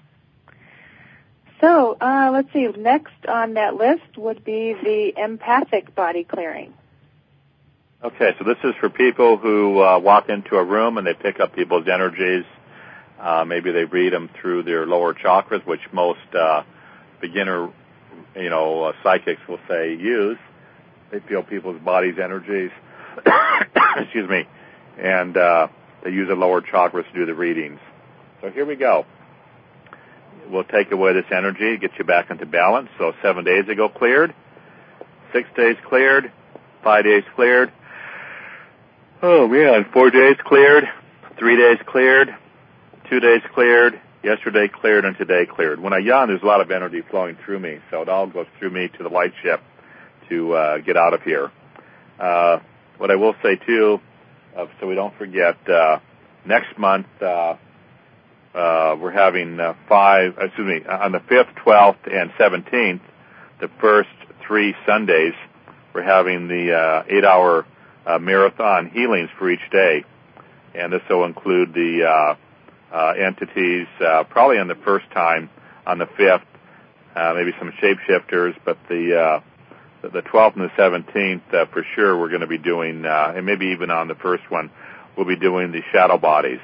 Speaker 3: So, let's see, next on that list would be the empathic body clearing.
Speaker 2: Okay, so this is for people who walk into a room and they pick up people's energies. Maybe they read them through their lower chakras, which most beginner, you know, psychics will say use. They feel people's body's energies, excuse me, and they use the lower chakras to do the readings. So here we go. We'll take away this energy, get you back into balance. So 7 days ago cleared, 6 days cleared, 5 days cleared. Oh man, 4 days cleared, 3 days cleared, 2 days cleared, yesterday cleared, and today cleared. When I yawn, there's a lot of energy flowing through me, so it all goes through me to the light ship to get out of here. What I will say too, so we don't forget, next month, we're having on the 5th, 12th, and 17th, the first 3 Sundays, we're having the 8-hour marathon healings for each day. And this will include the entities, probably on the first time on the 5th, maybe some shapeshifters, but the 12th and the 17th, for sure we're going to be doing, and maybe even on the first one, we'll be doing the shadow bodies.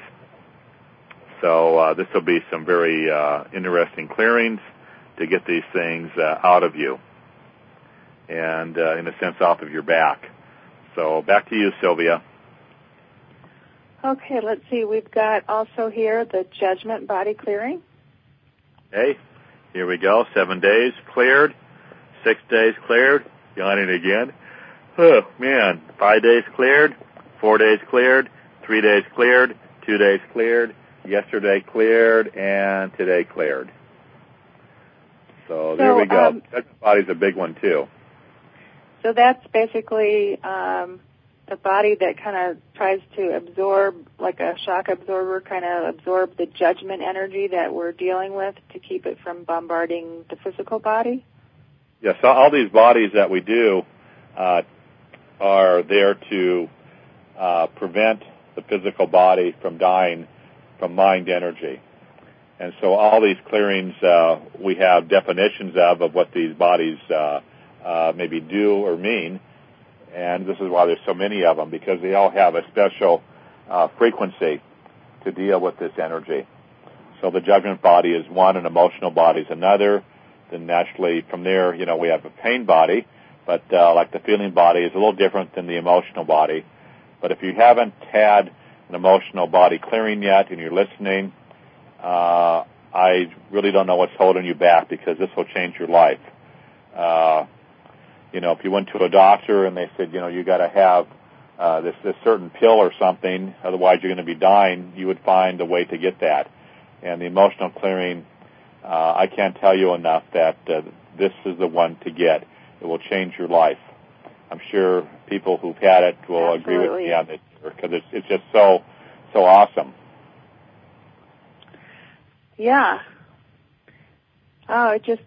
Speaker 2: So this will be some very interesting clearings to get these things out of you and, in a sense, off of your back. So back to you, Sylvia.
Speaker 3: Okay, let's see. We've got also here the judgment body clearing.
Speaker 2: Okay, here we go. 7 days cleared, 6 days cleared, yawning again, Oh, man. 5 days cleared, 4 days cleared, 3 days cleared, 2 days cleared, yesterday cleared, and today cleared. So there we go. Judgment body's a big one, too.
Speaker 3: So that's basically the body that kind of tries to absorb, like a shock absorber, kind of absorb the judgment energy that we're dealing with to keep it from bombarding the physical body?
Speaker 2: Yes, all these bodies that we do are there to prevent the physical body from dying from mind energy. And so all these clearings, we have definitions of what these bodies maybe do or mean. And this is why there's so many of them, because they all have a special frequency to deal with this energy. So the judgment body is one, an emotional body is another. Then naturally from there, we have a pain body, but like the feeling body is a little different than the emotional body. But if you haven't had an emotional body clearing yet and you're listening, I really don't know what's holding you back, because this will change your life. If you went to a doctor and they said, you got to have this certain pill or something, otherwise you're going to be dying, you would find a way to get that. And the emotional clearing, I can't tell you enough that this is the one to get. It will change your life. I'm sure people who've had it will agree with me on this, because it's just so awesome.
Speaker 3: Yeah. Oh, it just,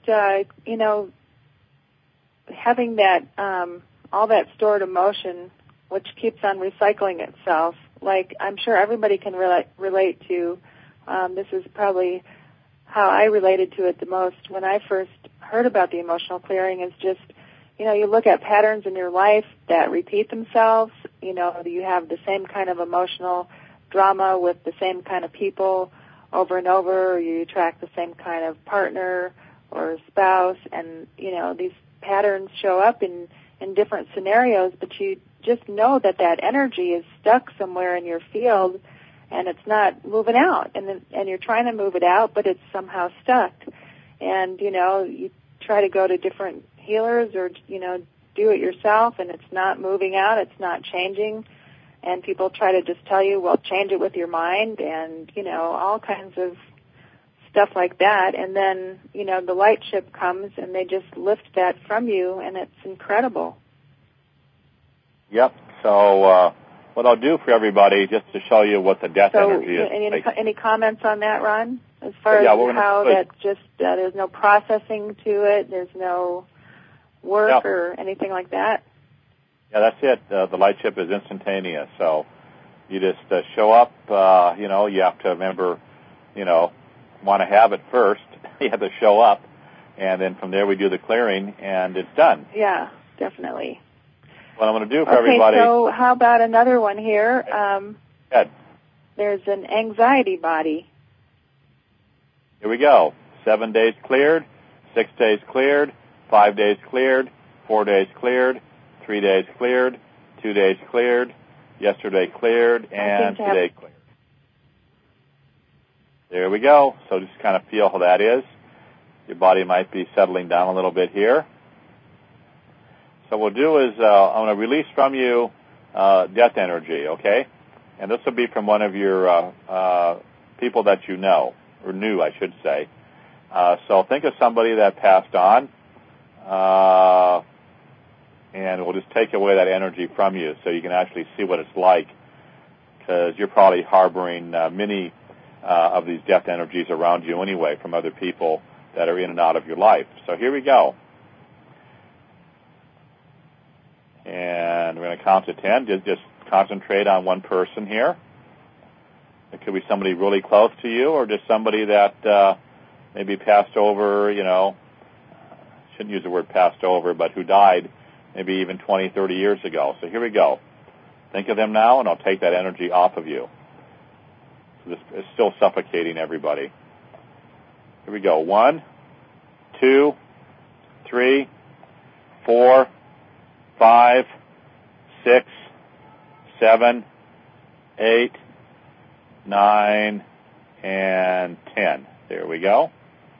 Speaker 3: having that, all that stored emotion, which keeps on recycling itself, like I'm sure everybody can relate to, this is probably how I related to it the most when I first heard about the emotional clearing, is just, you look at patterns in your life that repeat themselves, you have the same kind of emotional drama with the same kind of people over and over, or you attract the same kind of partner or spouse, and, these patterns show up in different scenarios, but you just know that energy is stuck somewhere in your field and it's not moving out, and you're trying to move it out, but it's somehow stuck. And, you try to go to different healers or, do it yourself, and it's not moving out, it's not changing. And people try to just tell you, well, change it with your mind, and, all kinds of stuff like that. And then, the light ship comes and they just lift that from you, and it's incredible. Yep.
Speaker 2: So what I'll do for everybody, just to show you what the death energy is.
Speaker 3: Any comments on that, Ron? As far as how that just, there's no processing to it, there's no work or anything like that?
Speaker 2: Yeah, that's it. The light ship is instantaneous. So you just show up, you have to remember, want to have it first. You have to show up, and then from there we do the clearing, and it's done.
Speaker 3: Yeah, definitely.
Speaker 2: What I'm going to do for everybody...
Speaker 3: Okay, so how about another one here?
Speaker 2: Good.
Speaker 3: There's an anxiety body.
Speaker 2: Here we go. 7 days cleared, 6 days cleared, 5 days cleared, 4 days cleared, 3 days cleared, 2 days cleared, yesterday cleared, and today cleared. There we go. So just kind of feel how that is. Your body might be settling down a little bit here. So what we'll do is I'm going to release from you death energy, okay? And this will be from one of your people that you know, or knew, I should say. So think of somebody that passed on, and we'll just take away that energy from you so you can actually see what it's like, because you're probably harboring many of these death energies around you anyway from other people that are in and out of your life. So here we go. And we're going to count to 10. Just concentrate on one person here. It could be somebody really close to you, or just somebody that maybe passed over, shouldn't use the word passed over, but who died maybe even 20, 30 years ago. So here we go. Think of them now, and I'll take that energy off of you. So this is still suffocating everybody. Here we go. 1, 2, 3, 4, 5, 6, 7, 8, 9, and 10. There we go.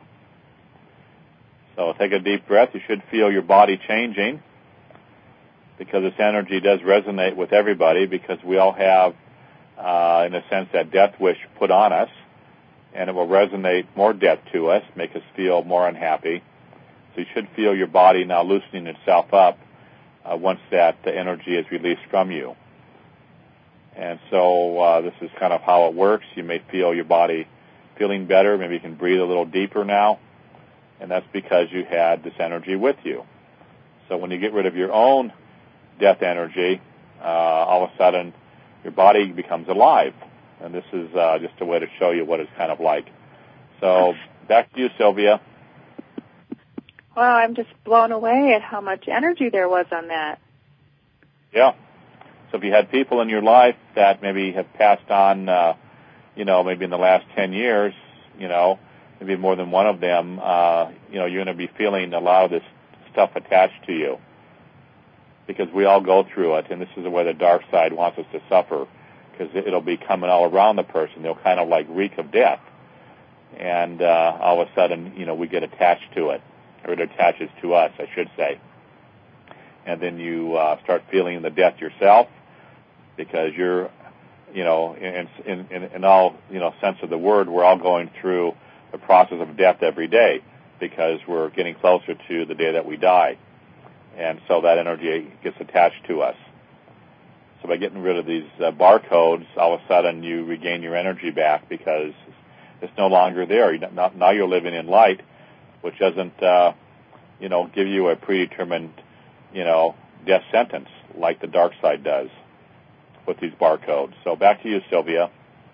Speaker 2: So take a deep breath. You should feel your body changing. because this energy does resonate with everybody, because we all have, in a sense, that death wish put on us, and it will resonate more death to us, make us feel more unhappy. So you should feel your body now loosening itself up once that energy is released from you. And so this is kind of how it works. You may feel your body feeling better. Maybe you can breathe a little deeper now, and that's because you had this energy with you. So when you get rid of your own death energy, all of a sudden your body becomes alive. And this is just a way to show you what it's kind of like. So back to you, Sylvia.
Speaker 3: Well, I'm just blown away at how much energy there was on that.
Speaker 2: Yeah. So if you had people in your life that maybe have passed on, maybe in the last 10 years, maybe more than one of them, you're going to be feeling a lot of this stuff attached to you, because we all go through it, and this is the way the dark side wants us to suffer, because it'll be coming all around the person. They'll kind of like reek of death, and all of a sudden, we get attached to it, or it attaches to us, I should say. And then you start feeling the death yourself, because you're, in all, sense of the word, we're all going through the process of death every day, because we're getting closer to the day that we die. And so that energy gets attached to us. So by getting rid of these barcodes, all of a sudden you regain your energy back, because it's no longer there. Now you're living in light, which doesn't, give you a predetermined, death sentence like the dark side does with these barcodes. So back to you, Sylvia.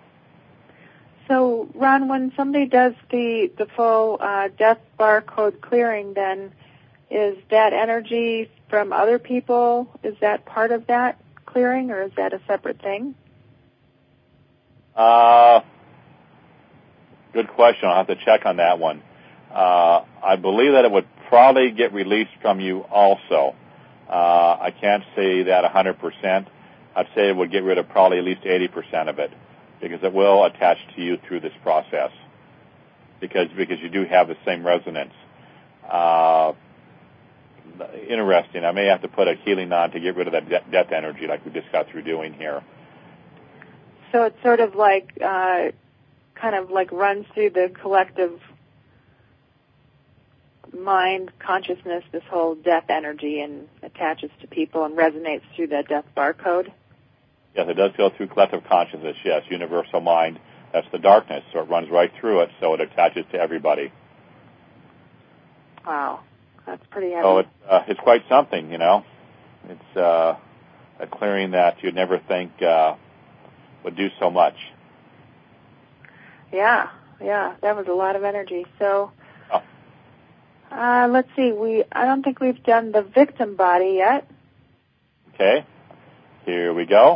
Speaker 3: So, Ron, when somebody does the full death barcode clearing, then is that energy from other people, is that part of that clearing, or is that a separate thing?
Speaker 2: Good question. I'll have to check on that one. I believe that it would probably get released from you also. I can't say that 100%. I'd say it would get rid of probably at least 80% of it, because it will attach to you through this process, because you do have the same resonance. Interesting. I may have to put a healing on to get rid of that death energy like we just got through doing here.
Speaker 3: So it's sort of like, kind of like runs through the collective mind consciousness, this whole death energy, and attaches to people and resonates through that death barcode?
Speaker 2: Yes, it does go through collective consciousness, yes. Universal mind, that's the darkness, so it runs right through it, so it attaches to everybody.
Speaker 3: Wow, that's pretty heavy.
Speaker 2: So it's quite something, It's a clearing that you'd never think would do so much.
Speaker 3: Yeah, that was a lot of energy. So, let's see, I don't think we've done the victim body yet.
Speaker 2: Okay, here we go.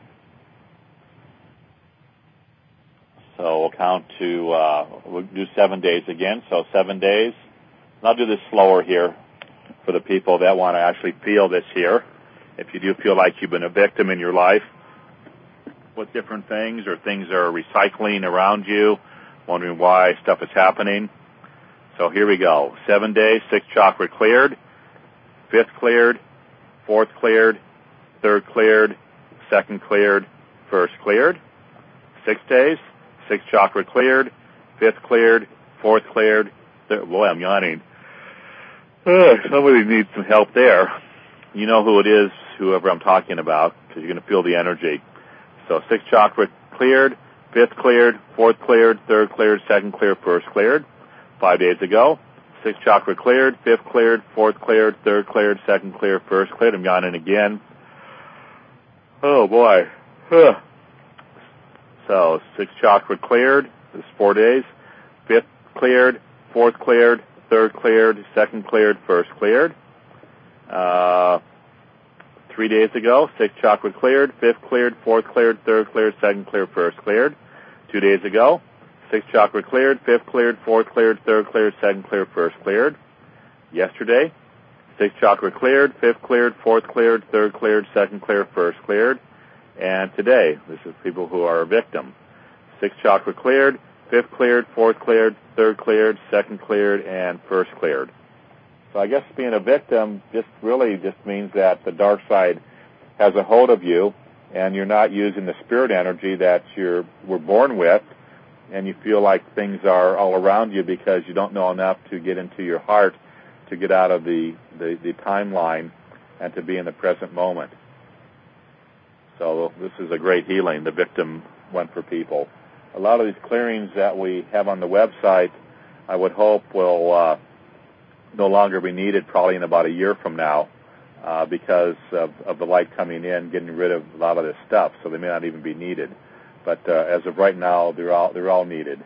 Speaker 2: So we'll count to, we'll do 7 days again, so 7 days. And I'll do this slower here for the people that want to actually feel this here. If you do feel like you've been a victim in your life with different things, or things are recycling around you, wondering why stuff is happening. So here we go. 7 days, 6th chakra cleared, 5th cleared, 4th cleared, 3rd cleared, 2nd cleared, 1st cleared. 6 days, 6th chakra cleared, 5th cleared, 4th cleared. Boy, I'm yawning. Somebody needs some help there. You know who it is, whoever I'm talking about, because you're going to feel the energy. So 6th chakra cleared, 5th cleared, 4th cleared, 3rd cleared, 2nd cleared, 1st cleared. 5 days ago, 6th chakra cleared, 5th cleared, 4th cleared, 3rd cleared, 2nd cleared, 1st cleared. I'm yawning again. Oh, boy. So 6th chakra cleared. This is 4 days. 5th cleared, 4th cleared, 3rd cleared, 2nd cleared, 1st cleared. 3 days ago, 6th chakra cleared, 5th cleared, 4th cleared, 3rd cleared, 2nd cleared, 1st cleared. 2 days ago, 6th chakra cleared, 5th cleared, 4th cleared, 3rd cleared, 2nd cleared, 1st cleared. Yesterday, 6th chakra cleared, 5th cleared, 4th cleared, 3rd cleared, 2nd cleared, 1st cleared. And today, this is people who are a victim. 6th chakra cleared, 5th cleared, 4th cleared, 3rd cleared, 2nd cleared, and 1st cleared. So I guess being a victim just means that the dark side has a hold of you, and you're not using the spirit energy that we're born with, and you feel like things are all around you because you don't know enough to get into your heart, to get out of the timeline, and to be in the present moment. So this is a great healing, the victim one for people. A lot of these clearings that we have on the website, I would hope will no longer be needed probably in about a year from now because of the light coming in, getting rid of a lot of this stuff, so they may not even be needed. But as of right now, they're all needed.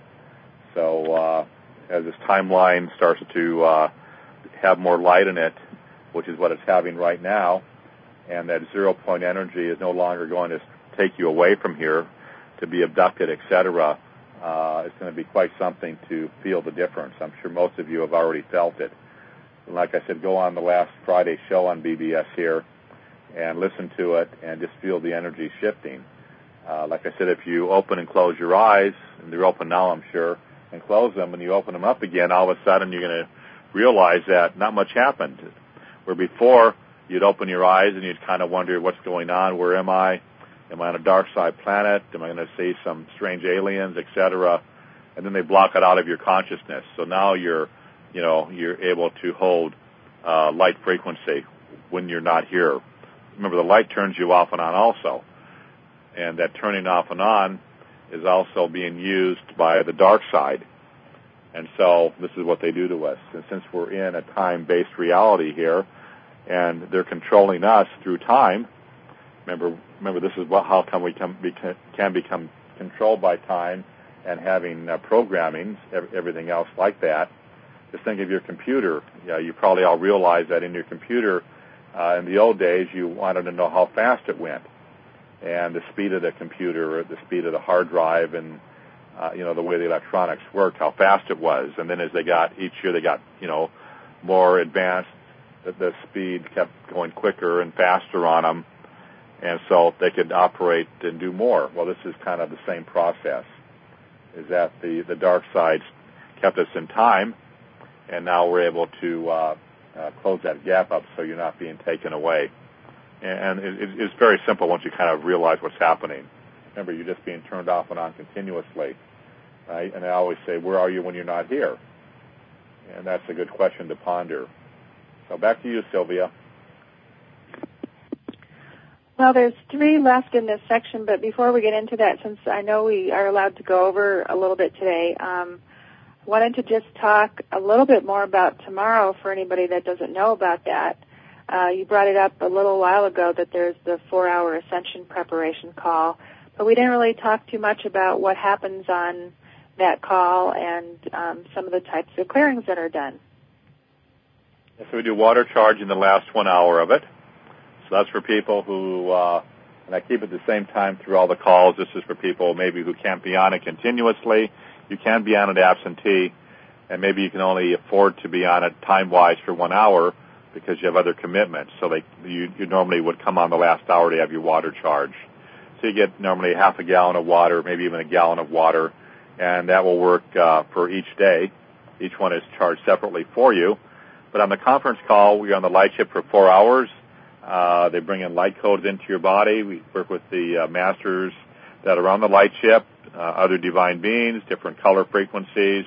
Speaker 2: So as this timeline starts to have more light in it, which is what it's having right now, and that 0 point energy is no longer going to take you away from here to be abducted, etc., it's going to be quite something to feel the difference. I'm sure most of you have already felt it. And like I said, go on the last Friday show on BBS here and listen to it and just feel the energy shifting. Like I said, if you open and close your eyes, and they're open now, I'm sure, and close them, and you open them up again, all of a sudden you're going to realize that not much happened. Where before, you'd open your eyes and you'd kind of wonder what's going on, where am I? Am I on a dark side planet? Am I going to see some strange aliens, etc.? And then they block it out of your consciousness. So now you're able to hold light frequency when you're not here. Remember, the light turns you off and on also. And that turning off and on is also being used by the dark side. And so this is what they do to us. And since we're in a time-based reality here, and they're controlling us through time, remember this is how come we can become controlled by time and having programming, everything else like that. Just think of your computer. You probably all realize that in your computer, in the old days, you wanted to know how fast it went, and the speed of the computer, or the speed of the hard drive, and the way the electronics worked, how fast it was. And then as each year they got more advanced, the speed kept going quicker and faster on them, and so they could operate and do more. Well, this is kind of the same process, is that the dark side kept us in time, and now we're able to close that gap up so you're not being taken away. And it's very simple once you kind of realize what's happening. Remember, you're just being turned off and on continuously, right? And I always say, where are you when you're not here? And that's a good question to ponder. So back to you, Sylvia.
Speaker 3: Well, there's 3 left in this section, but before we get into that, since I know we are allowed to go over a little bit today, wanted to just talk a little bit more about tomorrow for anybody that doesn't know about that. You brought it up a little while ago that there's the 4-hour ascension preparation call, but we didn't really talk too much about what happens on that call and some of the types of clearings that are done.
Speaker 2: So we do water charge in the last 1 hour of it. So that's for people who, and I keep it the same time through all the calls. This is for people maybe who can't be on it continuously. You can be on it absentee, and maybe you can only afford to be on it time-wise for 1 hour because you have other commitments. So you normally would come on the last hour to have your water charge. So you get normally half a gallon of water, maybe even a gallon of water, and that will work for each day. Each one is charged separately for you. But on the conference call, we're on the light ship for 4 hours. They bring in light codes into your body. We work with the masters that are on the light ship, other divine beings, different color frequencies.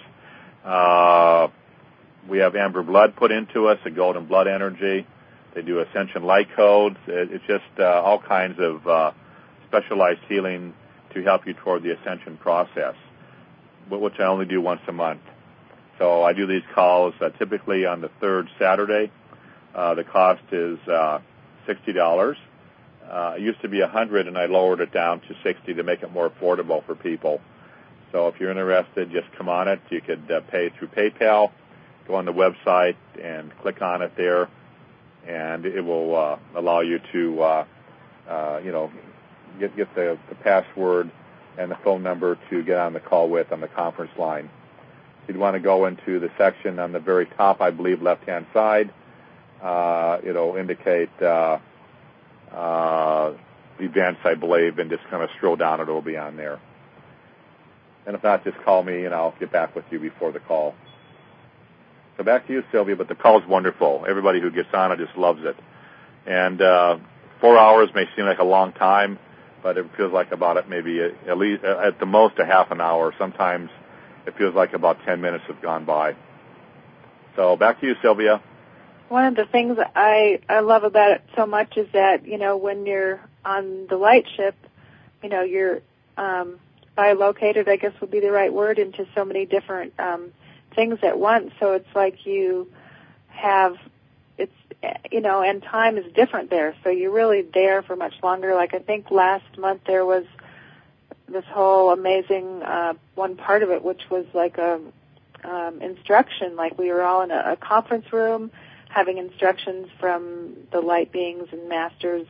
Speaker 2: We have amber blood put into us, a golden blood energy. They do ascension light codes. It's just all kinds of specialized healing to help you toward the ascension process, which I only do once a month. So I do these calls typically on the 3rd Saturday. The cost is $60. It used to be $100, and I lowered it down to $60 to make it more affordable for people. So if you're interested, just come on it. You could pay through PayPal. Go on the website and click on it there, and it will allow you to, get the password and the phone number to get on the call with on the conference line. If you'd want to go into the section on the very top, I believe, left-hand side, it'll indicate events, I believe, and just kind of scroll down, it will be on there. And if not, just call me, and I'll get back with you before the call. So back to you, Sylvia, but the call is wonderful. Everybody who gets on it just loves it. And 4 hours may seem like a long time, but it feels like about it maybe at least at the most a half an hour. Sometimes it feels like about 10 minutes have gone by. So back to you, Sylvia.
Speaker 3: One of the things I love about it so much is that, when you're on the light ship, you're bilocated, I guess would be the right word, into so many different things at once. So it's like you have, and time is different there. So you're really there for much longer. Like I think last month there was this whole amazing one part of it, which was like a instruction. Like we were all in a conference room having instructions from the light beings and masters.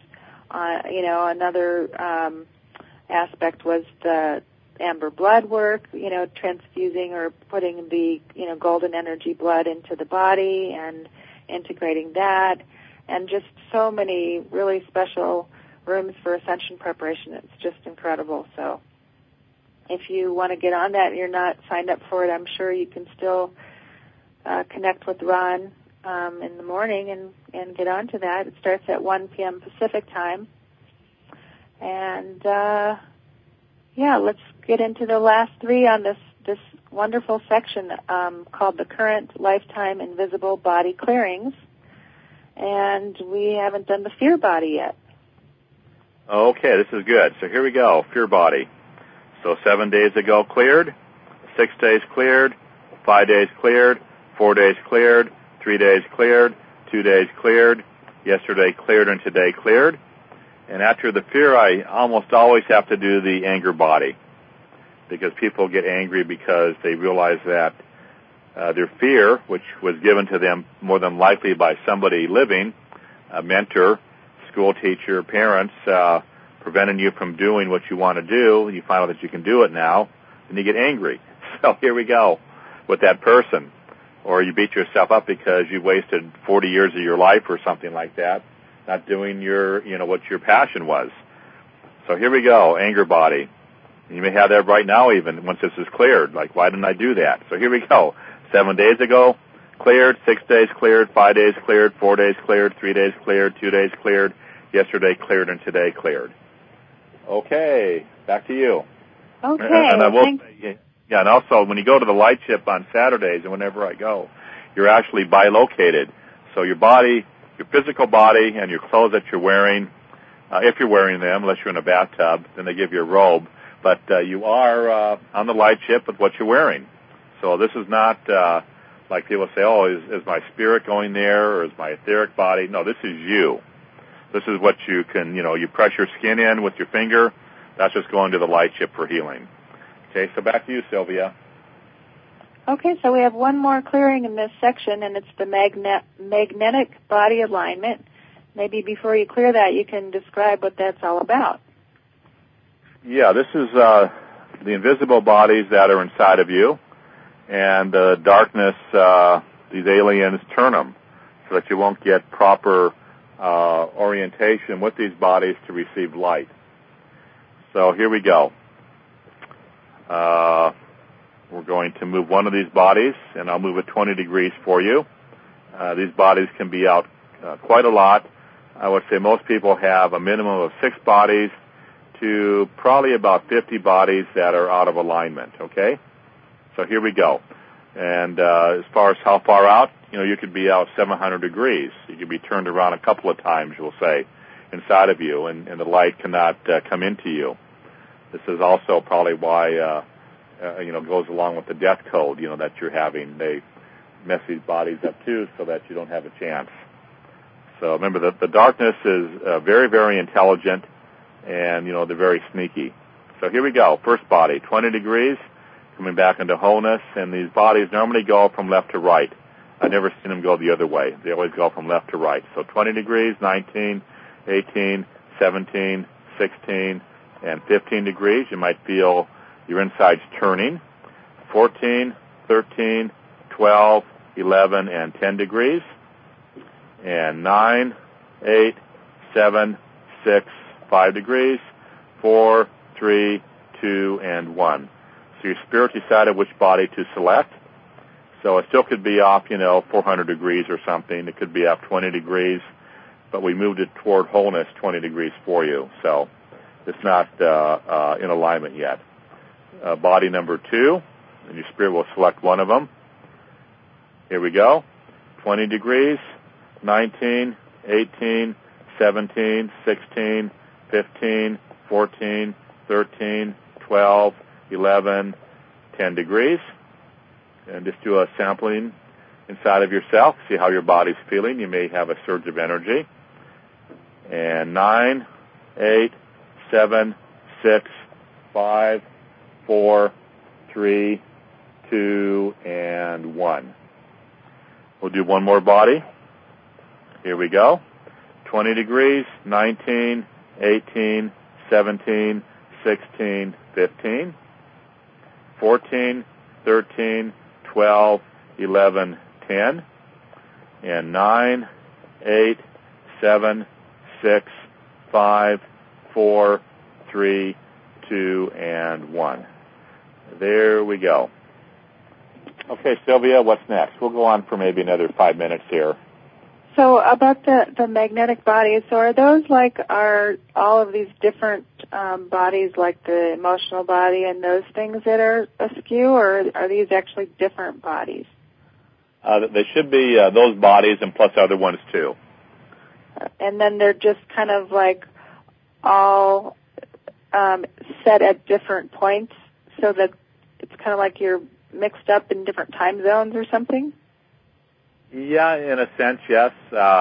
Speaker 3: Another aspect was the amber blood work, transfusing or putting the, golden energy blood into the body and integrating that, and just so many really special rooms for ascension preparation. It's just incredible. So if you want to get on that and you're not signed up for it, I'm sure you can still connect with Ron in the morning and get onto that. It starts at 1 p.m. Pacific time. And, let's get into the last three on this wonderful section called the Current Lifetime Invisible Body Clearings. And we haven't done the fear body yet.
Speaker 2: Okay, this is good. So here we go, fear body. So 7 days ago cleared, 6 days cleared, 5 days cleared, 4 days cleared, 3 days cleared, 2 days cleared, yesterday cleared, and today cleared. And after the fear, I almost always have to do the anger body, because people get angry because they realize that their fear, which was given to them more than likely by somebody living, a mentor, school teacher, parents, preventing you from doing what you want to do, you find out that you can do it now, and you get angry. So here we go with that person. Or you beat yourself up because you wasted 40 years of your life or something like that, not doing what your passion was. So here we go, anger body. You may have that right now even once this is cleared. Like, why didn't I do that? So here we go. 7 days ago, cleared. 6 days cleared. 5 days cleared. 4 days cleared. 3 days cleared. 2 days cleared. Yesterday cleared, and today cleared. Okay, back to you.
Speaker 3: Okay.
Speaker 2: And I will say, and also when you go to the light ship on Saturdays and whenever I go, you're actually bilocated. So your body, your physical body, and your clothes that you're wearing, if you're wearing them, unless you're in a bathtub, then they give you a robe. But you are on the light ship with what you're wearing. So this is not like people say, oh, is my spirit going there, or is my etheric body? No, this is you. This is what you can, you press your skin in with your finger. That's just going to the light ship for healing. Okay, so back to you, Sylvia.
Speaker 3: Okay, so we have one more clearing in this section, and it's the magnetic body alignment. Maybe before you clear that, you can describe what that's all about.
Speaker 2: Yeah, this is the invisible bodies that are inside of you, and the darkness, these aliens turn them so that you won't get proper orientation with these bodies to receive light. So here we go. We're going to move one of these bodies, and I'll move it 20 degrees for you. These bodies can be out quite a lot. I would say most people have a minimum of 6 bodies to probably about 50 bodies that are out of alignment, okay? So here we go. And as far as how far out, you could be out 700 degrees. You could be turned around a couple of times, we'll say, inside of you, and the light cannot come into you. This is also probably why, goes along with the death code, that you're having. They mess these bodies up, too, so that you don't have a chance. So remember, the darkness is very, very intelligent, and, they're very sneaky. So here we go. First body, 20 degrees, coming back into wholeness, and these bodies normally go from left to right. I've never seen them go the other way. They always go from left to right. So 20 degrees, 19, 18, 17, 16, and 15 degrees. You might feel your insides turning. 14, 13, 12, 11, and 10 degrees. And 9, 8, 7, 6, 5 degrees, 4, 3, 2, and 1. So your spirit decided which body to select. So it still could be off, 400 degrees or something. It could be off 20 degrees, but we moved it toward wholeness 20 degrees for you. So it's not in alignment yet. Body number 2, and your spirit will select one of them. Here we go. 20 degrees, 19, 18, 17, 16, 15, 14, 13, 12, 11, 10 degrees. And just do a sampling inside of yourself. See how your body's feeling. You may have a surge of energy. And 9, 8, 7, 6, 5, 4, 3, 2, and 1. We'll do one more body. Here we go. 20 degrees, 19, 18, 17, 16, 15, 14, 13, 12, 11, 10, and 9, 8, 7, 6, 5, 4, 3, 2, and 1. There we go. Okay, Sylvia, what's next? We'll go on for maybe another 5 minutes here.
Speaker 3: So about the magnetic bodies, so are all of these different bodies like the emotional body and those things that are askew, or are these actually different bodies?
Speaker 2: They should be those bodies and plus other ones too.
Speaker 3: And then they're just kind of like all set at different points so that it's kind of like you're mixed up in different time zones or something?
Speaker 2: Yeah, in a sense, yes.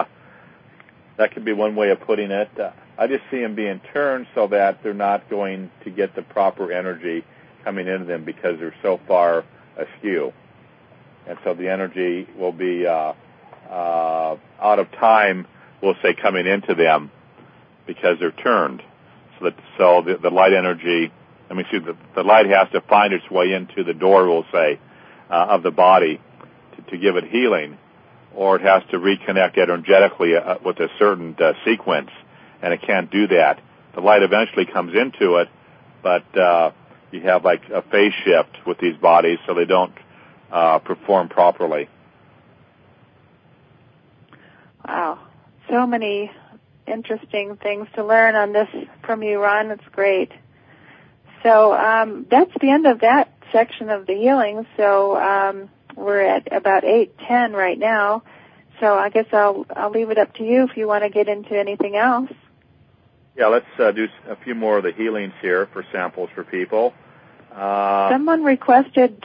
Speaker 2: That could be one way of putting it. I just see them being turned so that they're not going to get the proper energy coming into them because they're so far askew. And so the energy will be out of time, we'll say, coming into them because they're turned. So the light energy, the light has to find its way into the door, we'll say, of the body to give it healing, or it has to reconnect energetically with a certain sequence, and it can't do that. The light eventually comes into it, but you have like a phase shift with these bodies, so they don't perform properly.
Speaker 3: Wow. So many interesting things to learn on this from you, Ron. It's great. So that's the end of that section of the healing. So we're at about 8:10 right now. So I guess I'll leave it up to you if you want to get into anything else.
Speaker 2: Yeah, let's do a few more of the healings here for samples for people.
Speaker 3: Someone requested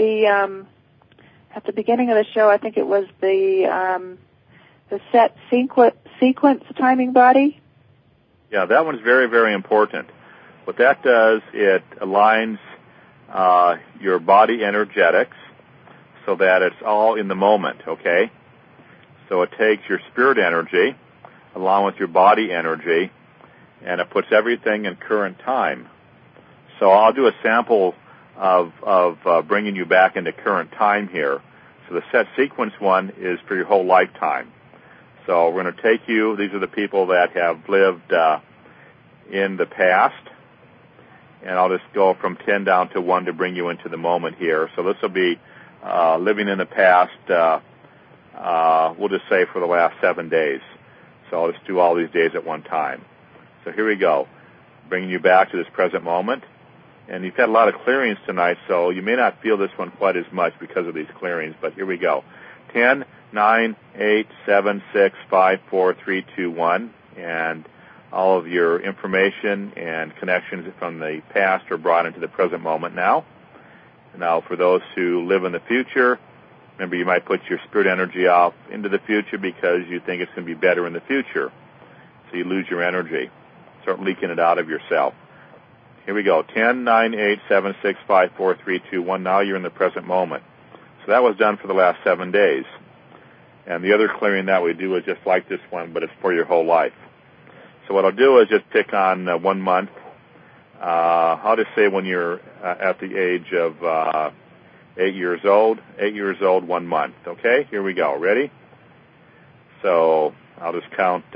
Speaker 3: at the beginning of the show, I think it was the set sequence timing body.
Speaker 2: Yeah, that one's very, very important. What that does, it aligns your body energetics so that it's all in the moment, okay? So it takes your spirit energy along with your body energy, and it puts everything in current time. So I'll do a sample of bringing you back into current time here. So the set sequence one is for your whole lifetime. So we're going to take you, these are the people that have lived in the past, and I'll just go from 10 down to 1 to bring you into the moment here. So this will be living in the past, we'll just say for the last 7 days. So I'll just do all these days at one time. So here we go, bringing you back to this present moment. And you've had a lot of clearings tonight, so you may not feel this one quite as much because of these clearings, but here we go. 10, 9, 8, 7, 6, 5, 4, 3, 2, 1, and all of your information and connections from the past are brought into the present moment now. Now, for those who live in the future, remember you might put your spirit energy off into the future because you think it's going to be better in the future. So you lose your energy. Start leaking it out of yourself. Here we go. 10, 9, 8, 7, 6, 5, 4, 3, 2, 1. Now you're in the present moment. So that was done for the last 7 days. And the other clearing that we do is just like this one, but it's for your whole life. So what I'll do is just pick on 1 month. I'll just say when you're at the age of 8 years old. 8 years old, 1 month. Okay? Here we go. Ready? So I'll just count.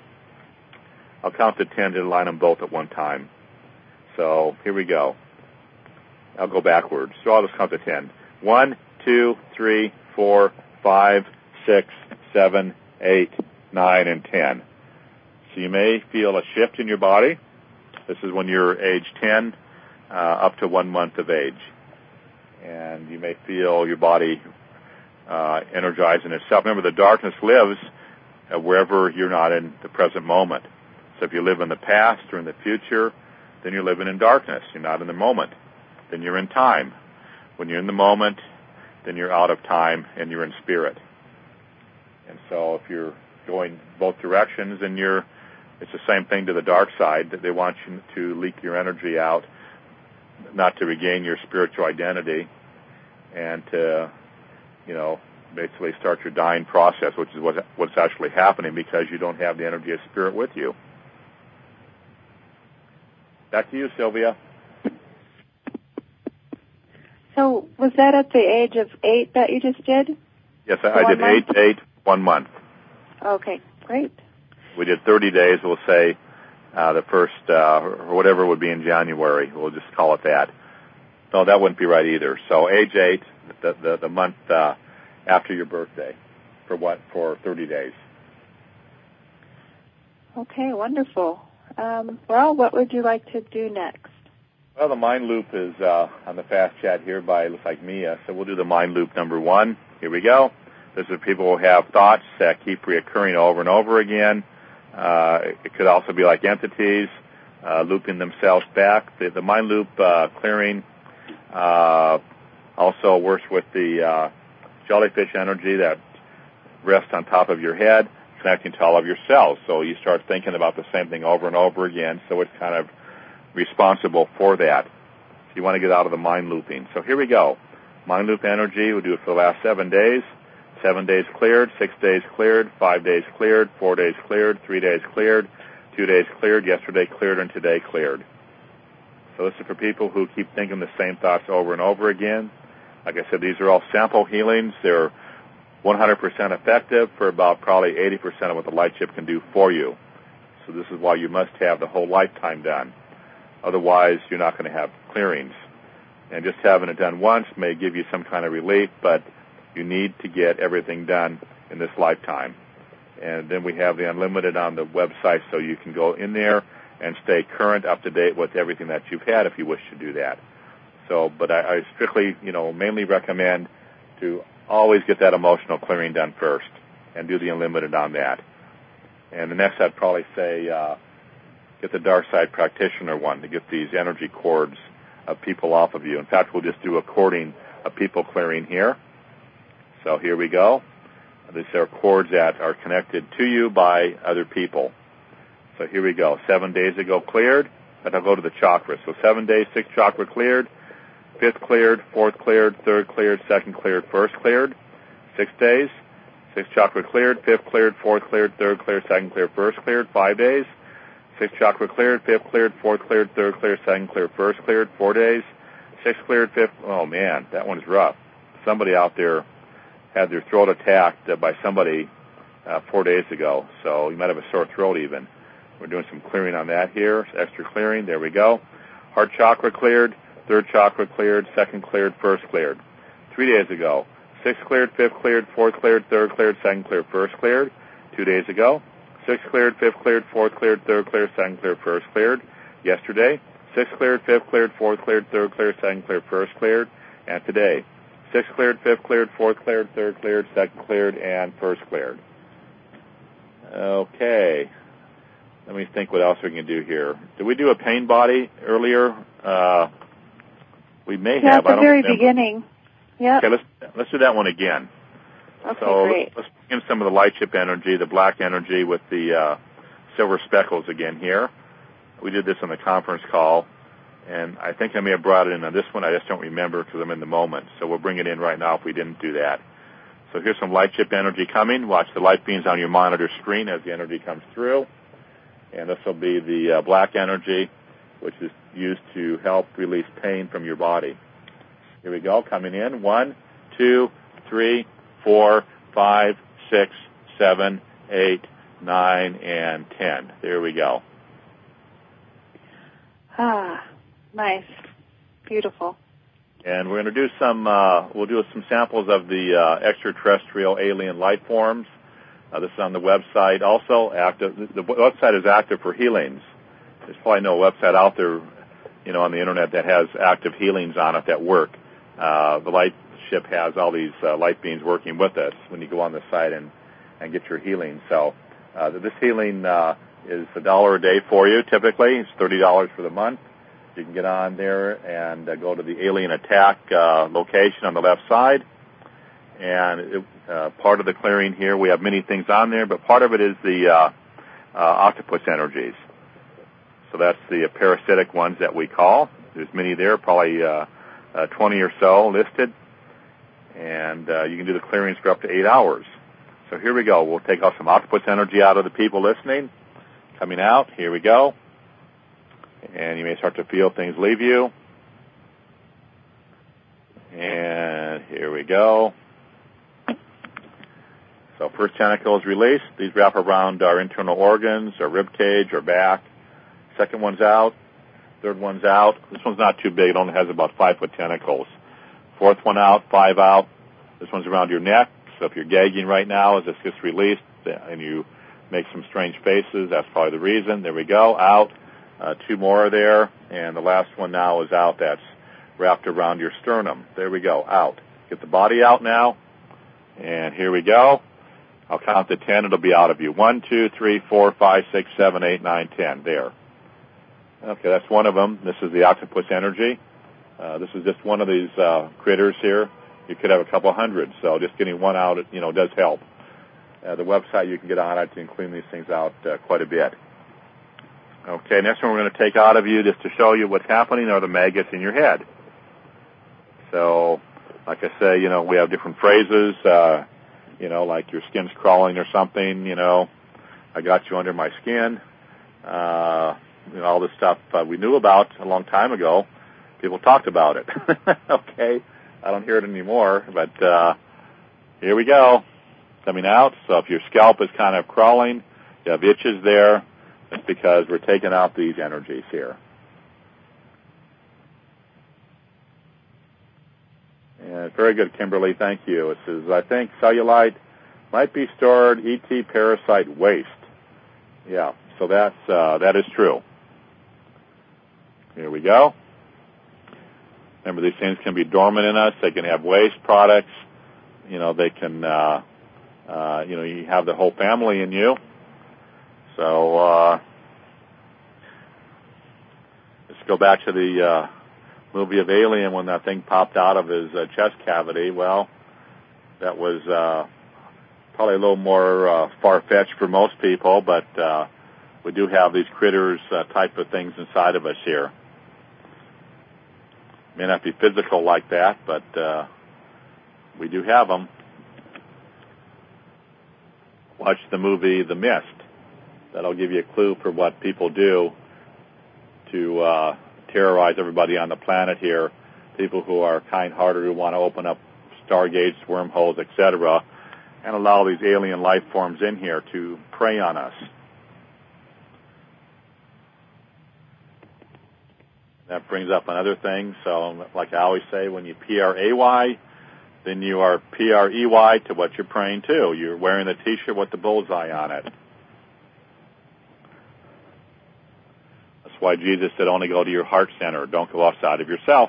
Speaker 2: I'll count to 10 to line them both at one time. So here we go. I'll go backwards. So I'll just count to 10. 1, 2, 3, 4, 5, 6, 7, 8, 9, and 10. So you may feel a shift in your body. This is when you're age 10 up to 1 month of age. And you may feel your body energizing itself. Remember, the darkness lives wherever you're not in the present moment. So if you live in the past or in the future, then you're living in darkness. You're not in the moment. Then you're in time. When you're in the moment, then you're out of time and you're in spirit. And so if you're going both directions, then it's the same thing to the dark side, that they want you to leak your energy out, not to regain your spiritual identity, and to, basically start your dying process, which is what's actually happening because you don't have the energy of spirit with you. Back to you, Sylvia.
Speaker 3: So was that at the age of 8 that you just did?
Speaker 2: Yes, I did 8, 1 month.
Speaker 3: Okay, great.
Speaker 2: We did 30 days, we'll say, the first, or whatever would be in January. We'll just call it that. No, that wouldn't be right either. So age 8, the month after your birthday, for 30 days.
Speaker 3: Okay, wonderful. Well, what would you like to do next?
Speaker 2: Well, the mind loop is on the fast chat here by, looks like Mia. So we'll do the mind loop number 1. Here we go. This is people who have thoughts that keep reoccurring over and over again. It could also be like entities looping themselves back. The mind loop clearing also works with the jellyfish energy that rests on top of your head, connecting to all of your cells. So you start thinking about the same thing over and over again, so it's kind of responsible for that. So you want to get out of the mind looping. So here we go. Mind loop energy, we'll do it for the last 7 days. 7 days cleared, 6 days cleared, 5 days cleared, 4 days cleared, 3 days cleared, 2 days cleared, yesterday cleared, and today cleared. So this is for people who keep thinking the same thoughts over and over again. Like I said, these are all sample healings. They're 100% effective for about probably 80% of what the light chip can do for you. So this is why you must have the whole lifetime done. Otherwise, you're not going to have clearings. And just having it done once may give you some kind of relief, but you need to get everything done in this lifetime. And then we have the Unlimited on the website, so you can go in there and stay current, up to date with everything that you've had if you wish to do that. So, but I strictly, mainly recommend to always get that emotional clearing done first and do the Unlimited on that. And the next I'd probably say get the Dark Side Practitioner one to get these energy cords of people off of you. In fact, we'll just do a cording of people clearing here. So here we go. These are cords that are connected to you by other people. So here we go. 7 days ago cleared, and I'll go to the chakras. So 7 days, 6 chakra cleared, 5th cleared, 4th cleared, 3rd cleared, 2nd cleared, 1st cleared. 6 days, 6 chakra cleared, 5th cleared, 4th cleared, 3rd cleared, 2nd cleared, 1st cleared. 5 days, 6 chakra cleared, 5th cleared, 4th cleared, 3rd cleared, 2nd cleared, 1st cleared. 4 days, 6 cleared, 5th. Oh man, that one's rough. Somebody out there had their throat attacked by somebody 4 days ago, so you might have a sore throat even. We're doing some clearing on that here, extra clearing. There we go. Heart chakra cleared, 3rd chakra cleared, 2nd cleared, 1st cleared. 3 days ago, 6th cleared, 5th cleared, 4th cleared, 3rd cleared, 2nd cleared, 1st cleared. 2 days ago, 6th cleared, 5th cleared, 4th cleared, 3rd cleared, 2nd cleared, 1st cleared. Yesterday, 6th cleared, 5th cleared, 4th cleared, 3rd cleared, 2nd cleared, 1st cleared. And today, 6th cleared, 5th cleared, 4th cleared, 3rd cleared, 2nd cleared, and 1st cleared. Okay. Let me think what else we can do here. Did we do a pain body earlier? We may have.
Speaker 3: At the very beginning. Yeah.
Speaker 2: Okay, let's do that one again.
Speaker 3: Okay,
Speaker 2: so
Speaker 3: great.
Speaker 2: Let's bring in some of the light chip energy, the black energy with the silver speckles again here. We did this on the conference call, and I think I may have brought it in on this one. I just don't remember because I'm in the moment. So we'll bring it in right now if we didn't do that. So here's some light chip energy coming. Watch the light beams on your monitor screen as the energy comes through. And this will be the black energy, which is used to help release pain from your body. Here we go, coming in. 1, 2, 3, 4, 5, 6, 7, 8, 9, and 10. There we go.
Speaker 3: Ah, nice. Beautiful.
Speaker 2: And we're going to do we'll do some samples of the extraterrestrial alien life forms. This is on the website. Also, the website is active for healings. There's probably no website out there, on the internet that has active healings on it that work. The light ship has all these light beings working with us when you go on the site and get your healing. So this healing is $1 a day for you. Typically, it's $30 for the month. You can get on there and go to the Alien Attack location on the left side. And part of the clearing here, we have many things on there, but part of it is the octopus energies. So that's the parasitic ones that we call. There's many there, probably 20 or so listed. And you can do the clearings for up to 8 hours. So here we go. We'll take off some octopus energy out of the people listening. Coming out. Here we go. And you may start to feel things leave you. And here we go. So first tentacle is released. These wrap around our internal organs, our rib cage, our back. Second one's out. Third one's out. This one's not too big. It only has about 5-foot tentacles. Fourth one out, 5 out. This one's around your neck. So if you're gagging right now as this gets released and you make some strange faces, that's probably the reason. There we go. Out. 2 more are there. And the last one now is out. That's wrapped around your sternum. There we go. Out. Get the body out now. And here we go. I'll count to 10. It'll be out of you. 1, 2, 3, 4, 5, 6, 7, 8, 9, 10. There. Okay, that's one of them. This is the octopus energy. This is just one of these critters here. You could have a couple hundred, so just getting one out, does help. The website, you can get on it and clean these things out quite a bit. Okay, next one we're going to take out of you just to show you what's happening are the maggots in your head. So, like I say, we have different phrases, like your skin's crawling or something, I got you under my skin. All this stuff we knew about a long time ago. People talked about it. Okay, I don't hear it anymore, but here we go. Coming out. So if your scalp is kind of crawling, you have itches there, it's because we're taking out these energies here. And very good, Kimberly. Thank you. It says, I think cellulite might be stored ET parasite waste. Yeah, so that is true. Here we go. Remember, these things can be dormant in us. They can have waste products. They can, you have the whole family in you. So, let's go back to the movie of Alien when that thing popped out of his chest cavity. Well, that was probably a little more far-fetched for most people, but we do have these critters type of things inside of us here. May not be physical like that, but we do have them. Watch the movie The Mist. That'll give you a clue for what people do to terrorize everybody on the planet here. People who are kind-hearted, who want to open up stargates, wormholes, etc., and allow these alien life forms in here to prey on us. That brings up another thing. So, like I always say, when you P-R-A-Y, then you are P-R-E-Y to what you're praying to. You're wearing the T-shirt with the bullseye on it. That's why Jesus said only go to your heart center. Don't go outside of yourself.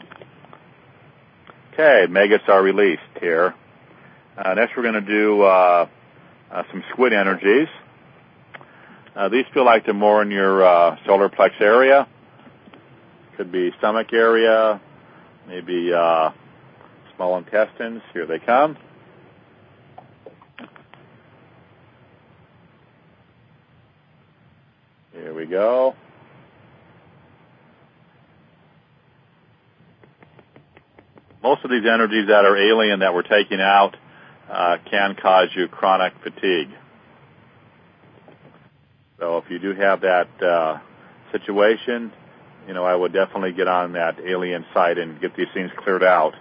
Speaker 2: Okay, maggots are released here. Next we're going to do some squid energies. These feel like they're more in your solar plex area. Could be stomach area, maybe small intestines. Here they come. Here we go. Most of these energies that are alien that we're taking out can cause you chronic fatigue. So if you do have that situation, I would definitely get on that alien site and get these things cleared out.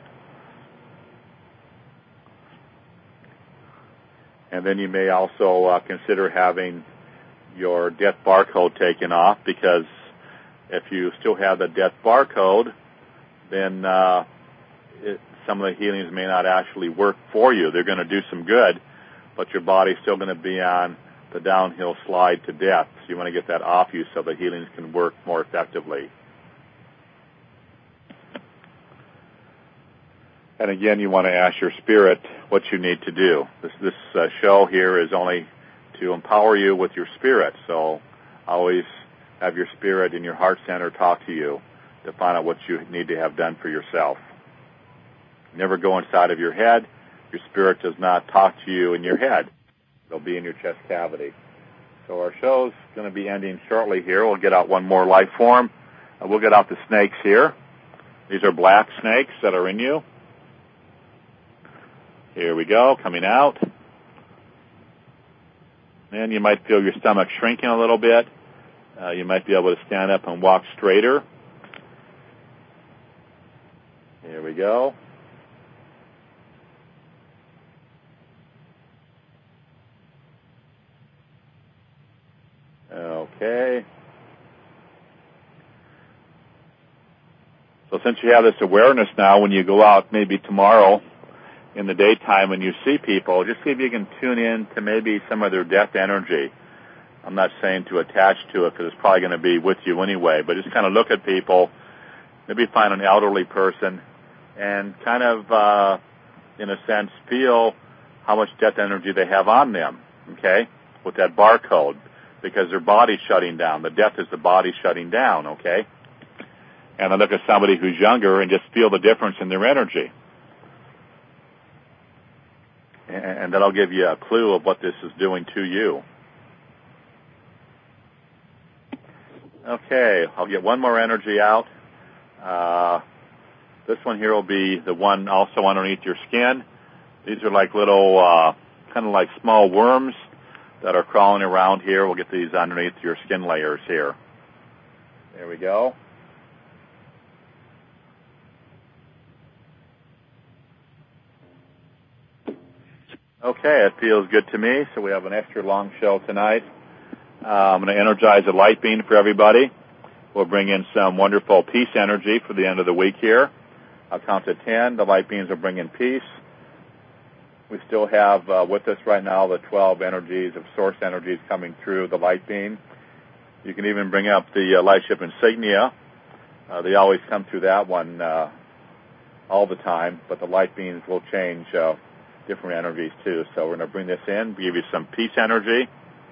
Speaker 2: And then you may also consider having your death barcode taken off, because if you still have the death barcode, then some of the healings may not actually work for you. They're going to do some good, but your body's still going to be on the downhill slide to death. So you want to get that off you so the healings can work more effectively. And again, you want to ask your spirit what you need to do. This show here is only to empower you with your spirit. So always have your spirit in your heart center talk to you to find out what you need to have done for yourself. Never go inside of your head. Your spirit does not talk to you in your head. It'll be in your chest cavity. So our show's going to be ending shortly here. We'll get out one more life form. We'll get out the snakes here. These are black snakes that are in you. Here we go, coming out. And you might feel your stomach shrinking a little bit. You might be able to stand up and walk straighter. Here we go. Okay. So since you have this awareness now, when you go out maybe tomorrow in the daytime and you see people, just see if you can tune in to maybe some of their death energy. I'm not saying to attach to it because it's probably going to be with you anyway, but just kind of look at people, maybe find an elderly person, and kind of, in a sense, feel how much death energy they have on them, okay, with that barcode, because their body's shutting down. The death is the body shutting down, okay? And then look at somebody who's younger and just feel the difference in their energy. And that'll give you a clue of what this is doing to you. Okay, I'll get one more energy out. This one here will be the one also underneath your skin. These are like little, kind of like small worms that are crawling around here. We'll get these underneath your skin layers here. There we go. Okay, it feels good to me, so we have an extra long show tonight. I'm going to energize a light beam for everybody. We'll bring in some wonderful peace energy for the end of the week here. I'll count to 10. The light beams will bring in peace. We still have with us right now the 12 energies of source energies coming through the light beam. You can even bring up the light ship insignia. They always come through that one all the time, but the light beams will change different energies too. So we're going to bring this in, give you some peace energy.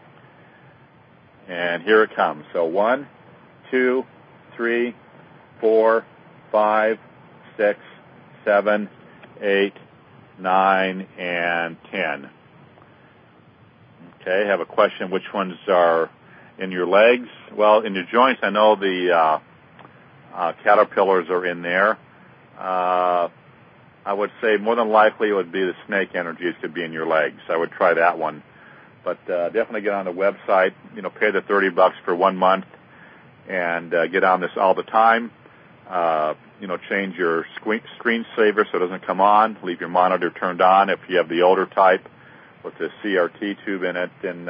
Speaker 2: And here it comes. So 1, 2, 3, 4, 5, 6, 7, 8, 9, and 10. Okay, I have a question. Which ones are in your legs? Well, in your joints, I know the caterpillars are in there. I would say more than likely it would be the snake energies could be in your legs. I would try that one. But definitely get on the website, pay the $30 for 1 month and get on this all the time. Change your screensaver so it doesn't come on. Leave your monitor turned on if you have the older type with the CRT tube in it, and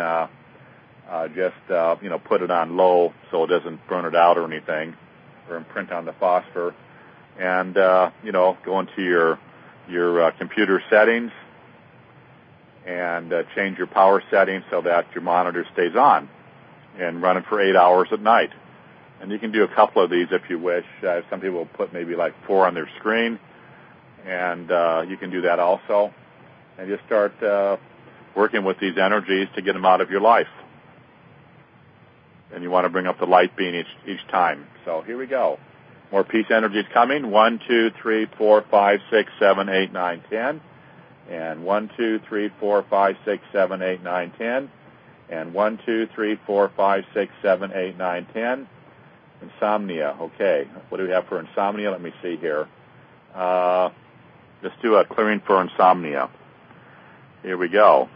Speaker 2: just put it on low so it doesn't burn it out or anything, or imprint on the phosphor. And go into your computer settings and change your power settings so that your monitor stays on and run it for 8 hours at night. And you can do a couple of these if you wish. Some people will put maybe like 4 on their screen, and you can do that also. And just start working with these energies to get them out of your life. And you want to bring up the light beam each time. So here we go. More peace energies coming. 1, 2, 3, 4, 5, 6, 7, 8, 9, 10. And 1, 2, 3, 4, 5, 6, 7, 8, 9, 10. And 1, 2, 3, 4, 5, 6, 7, 8, 9, 10. Insomnia. Okay. What do we have for insomnia? Let me see here. Let's do a clearing for insomnia. Here we go.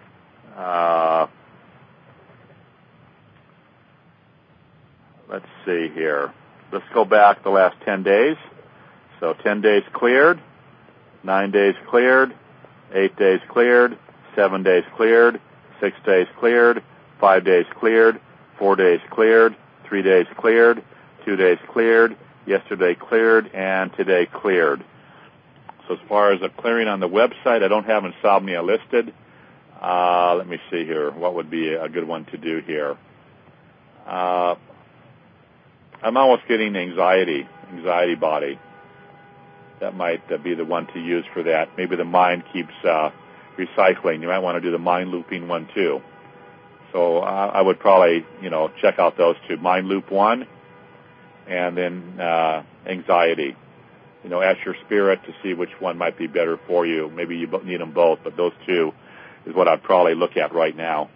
Speaker 2: Let's see here. Let's go back the last 10 days. So 10 days cleared, 9 days cleared, 8 days cleared, 7 days cleared, 6 days cleared, 5 days cleared, 4 days cleared, 3 days cleared, 2 days cleared, yesterday cleared, and today cleared. So as far as a clearing on the website, I don't have insomnia listed. Let me see here. What would be a good one to do here? I'm almost getting anxiety body. That might be the one to use for that. Maybe the mind keeps recycling. You might want to do the mind looping one too. So I would probably, check out those two, mind loop 1 and then anxiety. Ask your spirit to see which one might be better for you. Maybe you need them both, but those two is what I'd probably look at right now.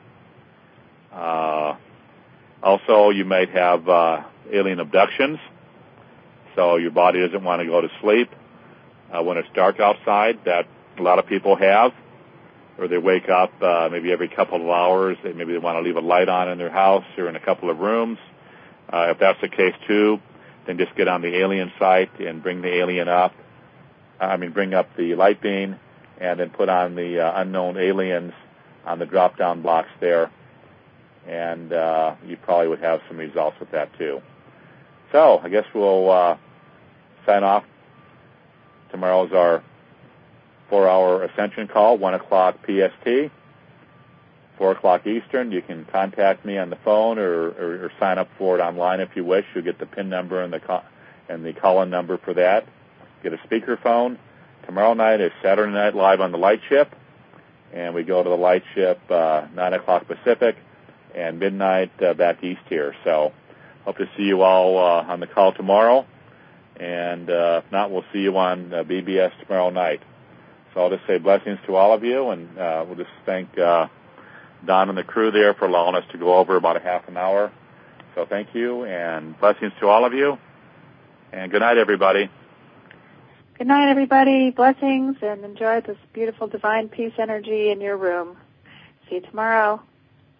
Speaker 2: Also, you might have alien abductions. So your body doesn't want to go to sleep when it's dark outside. That a lot of people have. Or they wake up maybe every couple of hours. Maybe they want to leave a light on in their house or in a couple of rooms. If that's the case, too, then just get on the alien site and bring the alien up. Bring up the light beam and then put on the unknown aliens on the drop-down blocks there. And you probably would have some results with that, too. So I guess we'll sign off. Tomorrow's our 4-hour Ascension call, 1 o'clock PST, 4 o'clock Eastern. You can contact me on the phone or sign up for it online if you wish. You'll get the PIN number and the call-in number for that. Get a speakerphone. Tomorrow night is Saturday Night Live on the Light Ship, and we go to the Light Ship 9 o'clock Pacific and midnight back east here. So hope to see you all on the call tomorrow, and if not, we'll see you on BBS tomorrow night. So I'll just say blessings to all of you, and we'll just thank Don and the crew there for allowing us to go over about a half an hour. So thank you, and blessings to all of you, and good night, everybody.
Speaker 3: Good night, everybody. Blessings, and enjoy this beautiful divine peace energy in your room. See you tomorrow.